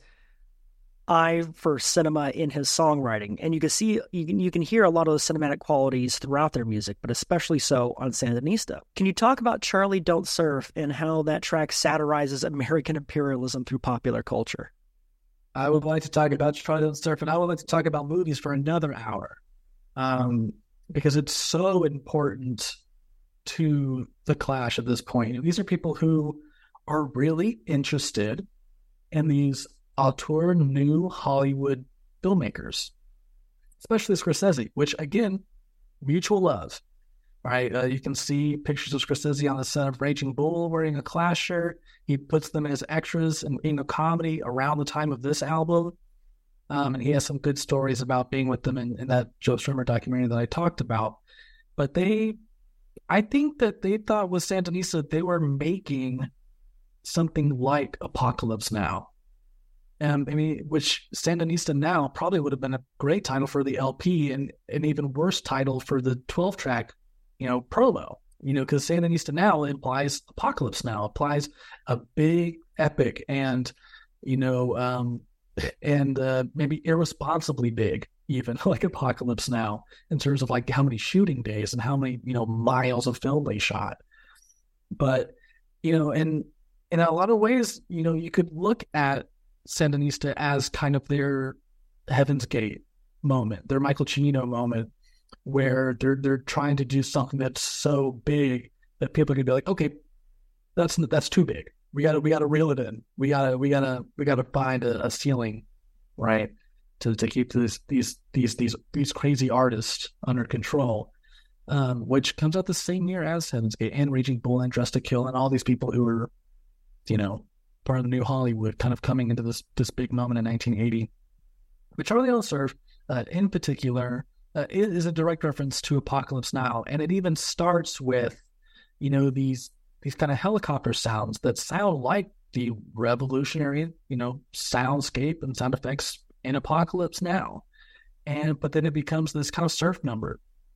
eye for cinema in his songwriting. And you can see, you can, you can hear a lot of those cinematic qualities throughout their music, but especially so on Sandinista. Can you talk about Charlie Don't Surf and how that track satirizes American imperialism through popular culture? I would like to talk about Charlie Don't Surf, and I would like to talk about movies for another hour. Um, because it's so important to the Clash at this point. These are people who are really interested in these auteur new Hollywood filmmakers, especially Scorsese, which, again, mutual love, right? Uh, you can see pictures of Scorsese on the set of Raging Bull wearing a Clash shirt. He puts them as extras in being a comedy around the time of this album. Um, and he has some good stories about being with them in, in that Joe Strummer documentary that I talked about. But they, I think that they thought with Sandinista, they were making something like Apocalypse Now. Um, I mean, which Sandinista Now probably would have been a great title for the L P, and an even worse title for the twelve track, you know, promo, you know, because Sandinista Now implies Apocalypse Now, implies a big epic and, you know, um, and uh, maybe irresponsibly big, even like Apocalypse Now, in terms of like how many shooting days and how many, you know, miles of film they shot. But, you know, and in a lot of ways, you know, you could look at Sandinista as kind of their Heaven's Gate moment, their Michael Cimino moment, where they're they're trying to do something that's so big that people are gonna be like, okay, that's that's too big. We gotta we gotta reel it in. We gotta we gotta we gotta find a, a ceiling, right, to to keep these these these these these crazy artists under control. Um, which comes out the same year as Heaven's Gate and Raging Bull and Dressed to Kill and all these people who were, you know, part of the new Hollywood, kind of coming into this this big moment in nineteen eighty. But Charlie Don't Surf, uh, in particular, uh, is a direct reference to Apocalypse Now, and it even starts with, you know, these these kind of helicopter sounds that sound like the revolutionary, you know, soundscape and sound effects in Apocalypse Now, and but then it becomes this kind of surf number,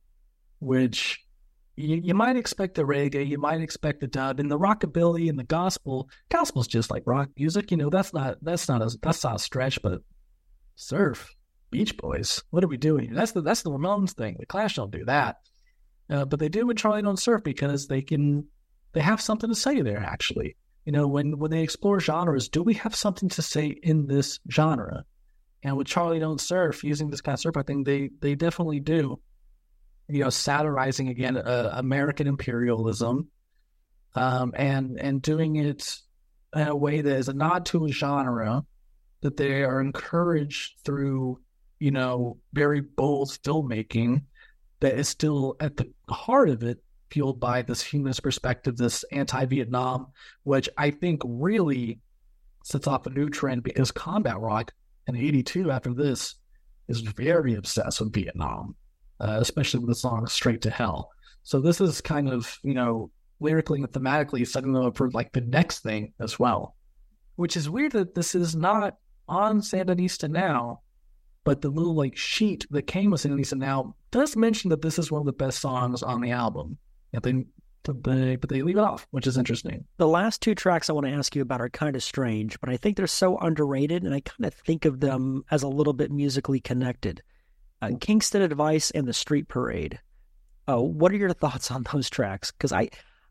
which You, you might expect the reggae, you might expect the dub, and the rockabilly and the gospel. Gospel's just like rock music, you know. That's not that's not a that's not a stretch. But surf, Beach Boys, what are we doing here? That's the that's the Ramones thing. The Clash don't do that, uh, but they do with Charlie Don't Surf because they can they have something to say there. Actually, you know, when when they explore genres, do we have something to say in this genre? And with Charlie Don't Surf, using this kind of surf, I think they they definitely do. You know, satirizing again uh, American imperialism, um, and and doing it in a way that is a nod to a genre that they are encouraged through, you know, very bold filmmaking that is still at the heart of it fueled by this humanist perspective, this anti-Vietnam, which I think really sets off a new trend because combat rock in eighty-two after this is very obsessed with Vietnam. Uh, especially with the song Straight to Hell. So this is kind of, you know, lyrically and thematically setting them up for like the next thing as well. Which is weird that this is not on Sandinista Now, but the little like sheet that came with Sandinista Now does mention that this is one of the best songs on the album. And they, but they, but they leave it off, which is interesting. The last two tracks I want to ask you about are kind of strange, but I think they're so underrated, and I kind of think of them as a little bit musically connected. Uh, Kingston Advice and The Street Parade. Uh, what are your thoughts on those tracks? Because I,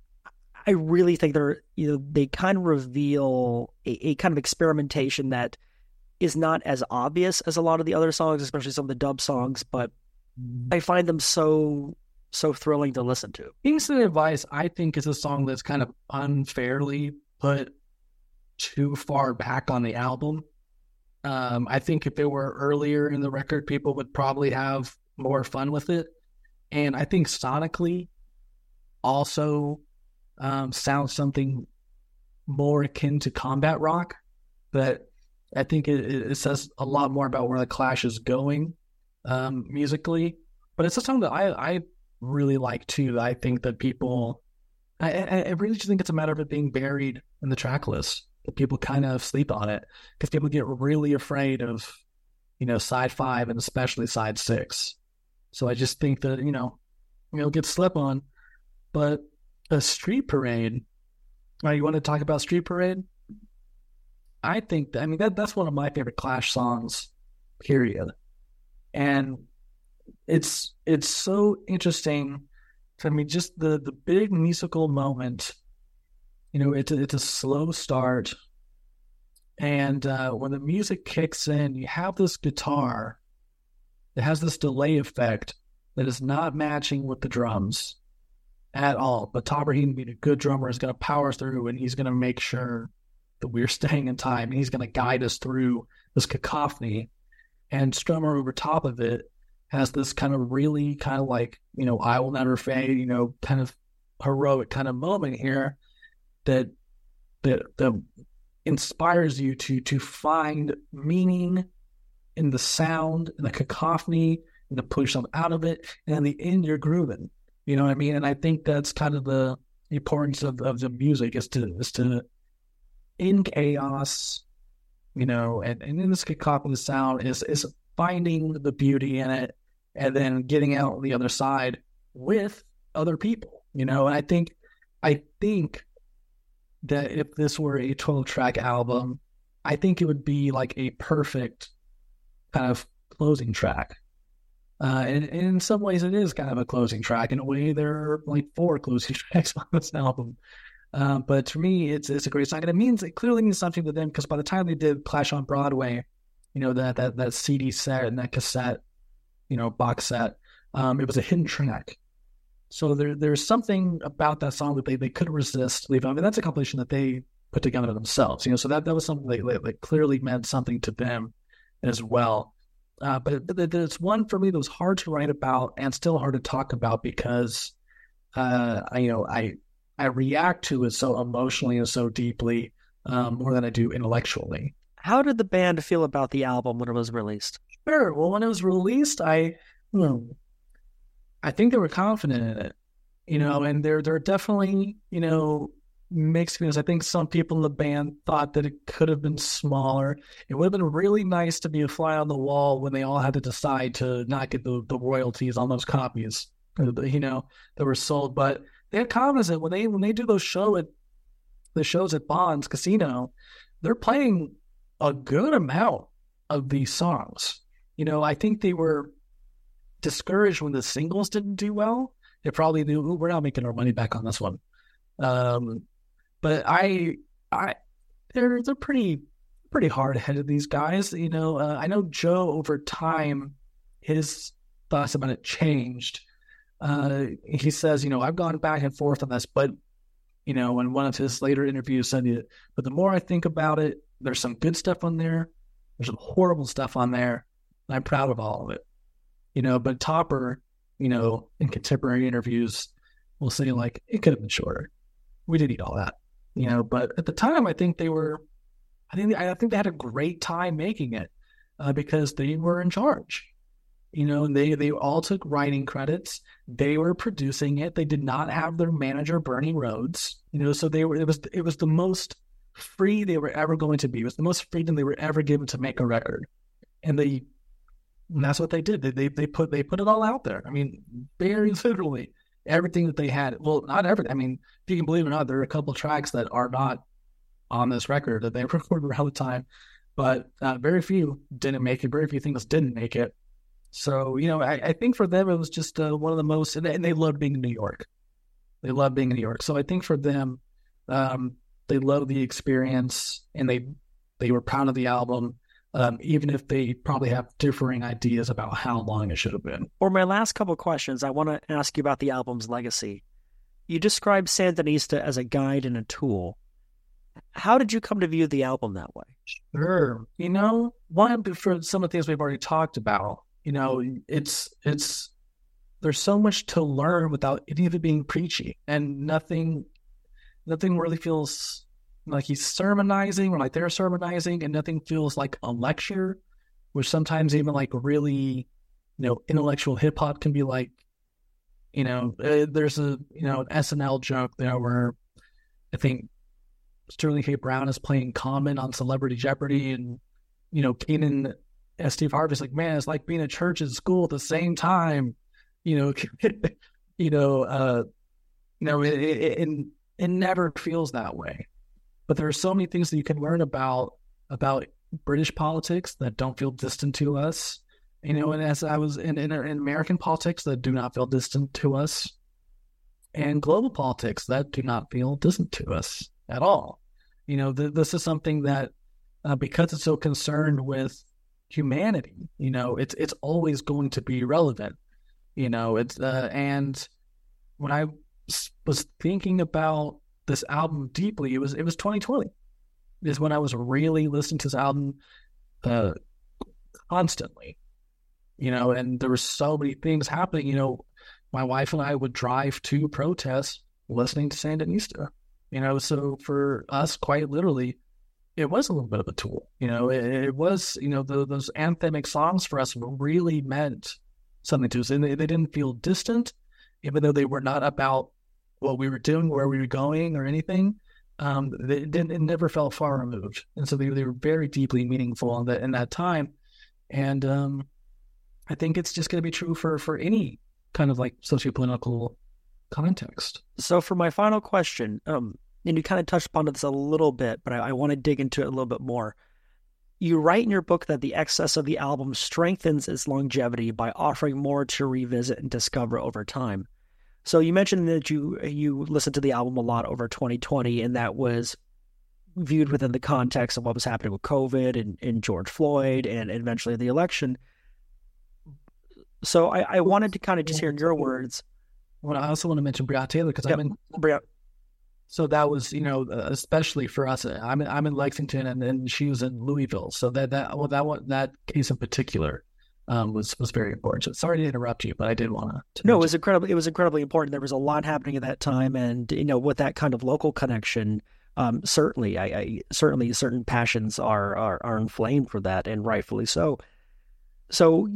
I really think they're, you know, they kind of reveal a, a kind of experimentation that is not as obvious as a lot of the other songs, especially some of the dub songs, but I find them so so thrilling to listen to. Instant Advice, I think, is a song that's kind of unfairly put too far back on the album. Um, I think if it were earlier in the record, people would probably have more fun with it. And I think sonically also um, sounds something more akin to combat rock. But I think it, it says a lot more about where the Clash is going um, musically. But it's a song that I, I really like too. I think that people, I, I really just think it's a matter of it being buried in the track list. That people kind of sleep on it because people get really afraid of, you know, side five and especially side six. So I just think that, you know, it'll get slept on. But a Street Parade, right, you want to talk about Street Parade? I think, that, I mean, that that's one of my favorite Clash songs, period. And it's it's so interesting. I mean, just the, the big musical moment. You know, it's a, it's a slow start, and uh, when the music kicks in, you have this guitar that has this delay effect that is not matching with the drums at all. But Topper Heaton, being a good drummer, is going to power through, and he's going to make sure that we're staying in time, and he's going to guide us through this cacophony. And Strummer over top of it has this kind of really kind of like, you know, I will never fade, you know, kind of heroic kind of moment here. That, that that inspires you to to find meaning in the sound, in the cacophony, and to push something out of it. And in the end, you're grooving. You know what I mean? And I think that's kind of the importance of, of the music is to is to in chaos, you know, and, and in this cacophony sound is is finding the beauty in it, and then getting out on the other side with other people. You know, and I think I think. that if this were a twelve-track album, I think it would be like a perfect kind of closing track. Uh, and, and in some ways, it is kind of a closing track. In a way, there are like four closing tracks on this album. Uh, but to me, it's it's a great song. And it means, it clearly means something to them, because by the time they did Clash on Broadway, you know, that that, that C D set and that cassette, you know, box set, um, it was a hidden track. So there, there's something about that song that they, they couldn't resist leaving. I mean, that's a compilation that they put together themselves, you know. So that, that was something that, that clearly meant something to them as well. Uh, but, but it's one for me that was hard to write about and still hard to talk about because, uh, I, you know, I I react to it so emotionally and so deeply um, more than I do intellectually. How did the band feel about the album when it was released? Sure. Well, when it was released, I. Hmm, I think they were confident in it, you know, and there there are definitely, you know, mixed feelings. I think some people in the band thought that it could have been smaller. It would have been really nice to be a fly on the wall when they all had to decide to not get the, the royalties on those copies, you know, that were sold. But they had confidence that when they when they do those show at the shows at Bonds Casino, they're playing a good amount of these songs. You know, I think they were discouraged when the singles didn't do well. They probably knew, ooh, we're not making our money back on this one. Um, but I, I, they're they're pretty pretty hard headed, these guys. You know, uh, I know Joe over time, his thoughts about it changed. Uh, he says, you know, I've gone back and forth on this, but you know, in one of his later interviews said, but the more I think about it, there's some good stuff on there. There's some horrible stuff on there. And I'm proud of all of it. You know, but Topper, you know, in contemporary interviews will say, like, it could have been shorter. We did eat all that, you know, but at the time, I think they were, I think, I think they had a great time making it uh, because they were in charge. You know, they, they all took writing credits. They were producing it. They did not have their manager, Bernie Rhodes, you know, so they were, it was, it was the most free they were ever going to be. It was the most freedom they were ever given to make a record. And they, And that's what they did. They, they they put they put it all out there. I mean, very literally everything that they had. Well, not everything. I mean, if you can believe it or not, there are a couple of tracks that are not on this record that they recorded around the time, but uh, very few didn't make it. Very few things didn't make it. So you know, I, I think for them it was just uh, one of the most. And they, and they loved being in New York. They loved being in New York. So I think for them, um, they loved the experience, and they they were proud of the album. um, even if they probably have differing ideas about how long it should have been. For my last couple of questions, I want to ask you about the album's legacy. You described Sandinista as a guide and a tool. How did you come to view the album that way? Sure. You know, one, for some of the things we've already talked about, you know, it's, it's, there's so much to learn without any of it being preachy, and nothing, nothing really feels like he's sermonizing or like they're sermonizing, and nothing feels like a lecture, which sometimes even like really, you know, intellectual hip hop can be like, you know, uh, there's a, you know, an S N L joke there where I think Sterling K. Brown is playing Common on Celebrity Jeopardy, and, you know, Keenan as Steve Harvey's like, man, it's like being at church and school at the same time, you know, you know, uh, you know, it, it, it, it never feels that way. But there are so many things that you can learn about, about British politics that don't feel distant to us, you know, and as I was in, in, in American politics that do not feel distant to us, and global politics that do not feel distant to us at all. You know, th- this is something that, uh, because it's so concerned with humanity, you know, it's it's always going to be relevant. You know, it's uh, and when I was thinking about this album deeply, it was it was twenty twenty is when I was really listening to this album uh, constantly. You know, and there were so many things happening. You know, my wife and I would drive to protests listening to Sandinista. You know, so for us, quite literally, it was a little bit of a tool. You know, it, it was, you know, the, those anthemic songs for us really meant something to us. And they, they didn't feel distant, even though they were not about what we were doing, where we were going, or anything. Um, they didn't, it never felt far removed. And so they, they were very deeply meaningful in that, in that time. And um, I think it's just going to be true for, for any kind of like sociopolitical context. So for my final question, um, and you kind of touched upon this a little bit, but I, I want to dig into it a little bit more. You write in your book that the excess of the album strengthens its longevity by offering more to revisit and discover over time. So you mentioned that you you listened to the album a lot over twenty twenty, and that was viewed within the context of what was happening with COVID and, and George Floyd and eventually the election. So I, I wanted to kind of just hear in your words. Well, I also want to mention Breonna Taylor because yep. I'm in. Breonna. So that was, you know, especially for us. I'm in, I'm in Lexington, and then she was in Louisville. So that that well that one that case in particular um, was was very important. So sorry to interrupt you, but I did want to. No, it was incredibly it was incredibly important. There was a lot happening at that time, and you know, with that kind of local connection, um, certainly, I, I certainly certain passions are, are are inflamed for that, and rightfully so. So.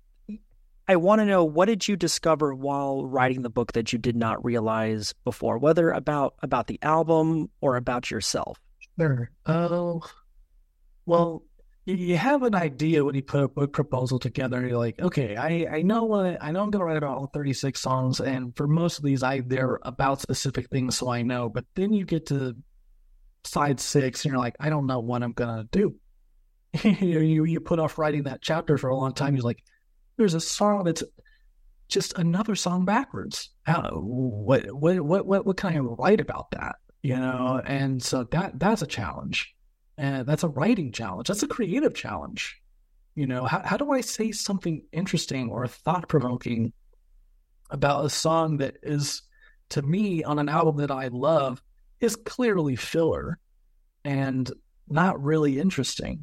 I want to know, what did you discover while writing the book that you did not realize before, whether about about the album or about yourself? Sure. Oh, well, you have an idea when you put a book proposal together. You're like, okay, I, I know what I know. I'm going to write about all thirty-six songs, and for most of these, I they're about specific things, so I know. But then you get to side six, and you're like, I don't know what I'm going to do. you you put off writing that chapter for a long time. You're like, there's a song that's just another song backwards. How, what, what, what, what, what can I write about that? You know, and so that that's a challenge, and that's a writing challenge. That's a creative challenge. You know, how how do I say something interesting or thought provoking about a song that is, to me, on an album that I love, is clearly filler and not really interesting,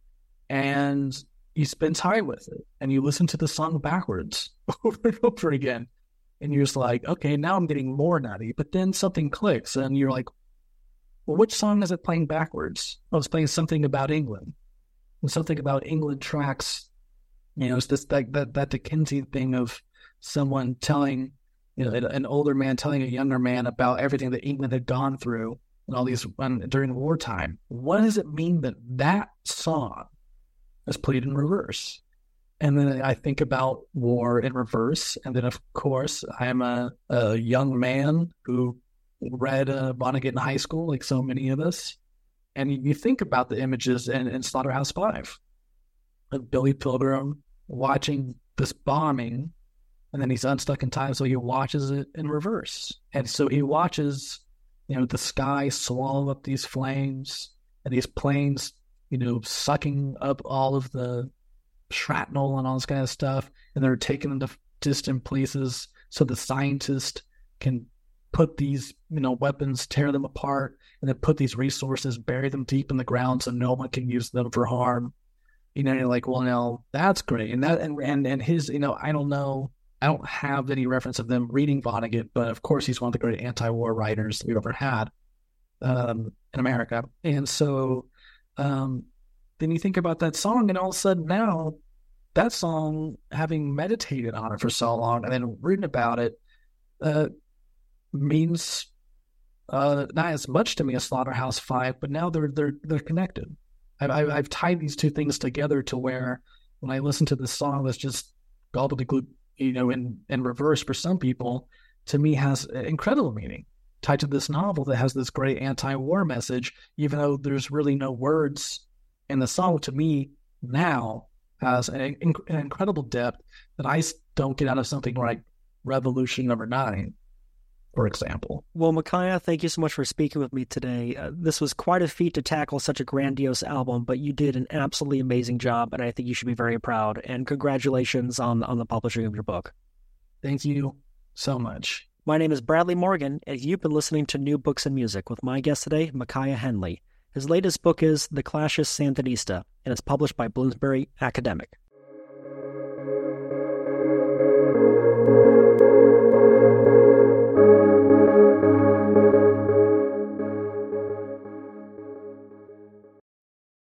and you spend time with it, and you listen to the song backwards over and over again, and you're just like, okay, now I'm getting more nutty. But then something clicks, and you're like, well, which song is it playing backwards? Oh, it's playing something about England. And something about England tracks, you know, it's this that that, that Dickensian thing of someone telling, you know, an older man telling a younger man about everything that England had gone through and all these um, during wartime. What does it mean that that song is played in reverse? And then I think about war in reverse. And then, of course, I'm a, a young man who read uh, Vonnegut in high school, like so many of us. And you, you think about the images in, in Slaughterhouse Five of Billy Pilgrim watching this bombing, and then he's unstuck in time, so he watches it in reverse. And so he watches, you know, the sky swallow up these flames and these planes you know, sucking up all of the shrapnel and all this kind of stuff, and they're taking them to distant places so the scientist can put these, you know, weapons, tear them apart, and then put these resources, bury them deep in the ground so no one can use them for harm. You know, you're like, well, no, that's great. And that, and, and, and his, you know, I don't know, I don't have any reference of them reading Vonnegut, but of course he's one of the great anti-war writers that we've ever had um, in America. And so um, then you think about that song, and all of a sudden now, that song, having meditated on it for so long and then written about it, uh, means uh, not as much to me as Slaughterhouse Five, but now they're they're they're connected. I've I've tied these two things together to where when I listen to this song that's just gobbledygook, you know, in in reverse for some people, to me has incredible meaning tied to this novel that has this great anti-war message, even though there's really no words in the song. To me, now has an, an incredible depth that I don't get out of something like Revolution Number Nine, for example. Well, Micaiah, thank you so much for speaking with me today. Uh, this was quite a feat to tackle such a grandiose album, but you did an absolutely amazing job, and I think you should be very proud. And congratulations on, on the publishing of your book. Thank you so much. My name is Bradley Morgan, and you've been listening to New Books and Music with my guest today, Micaiah Henley. His latest book is The Clash's Sandinista, and it's published by Bloomsbury Academic.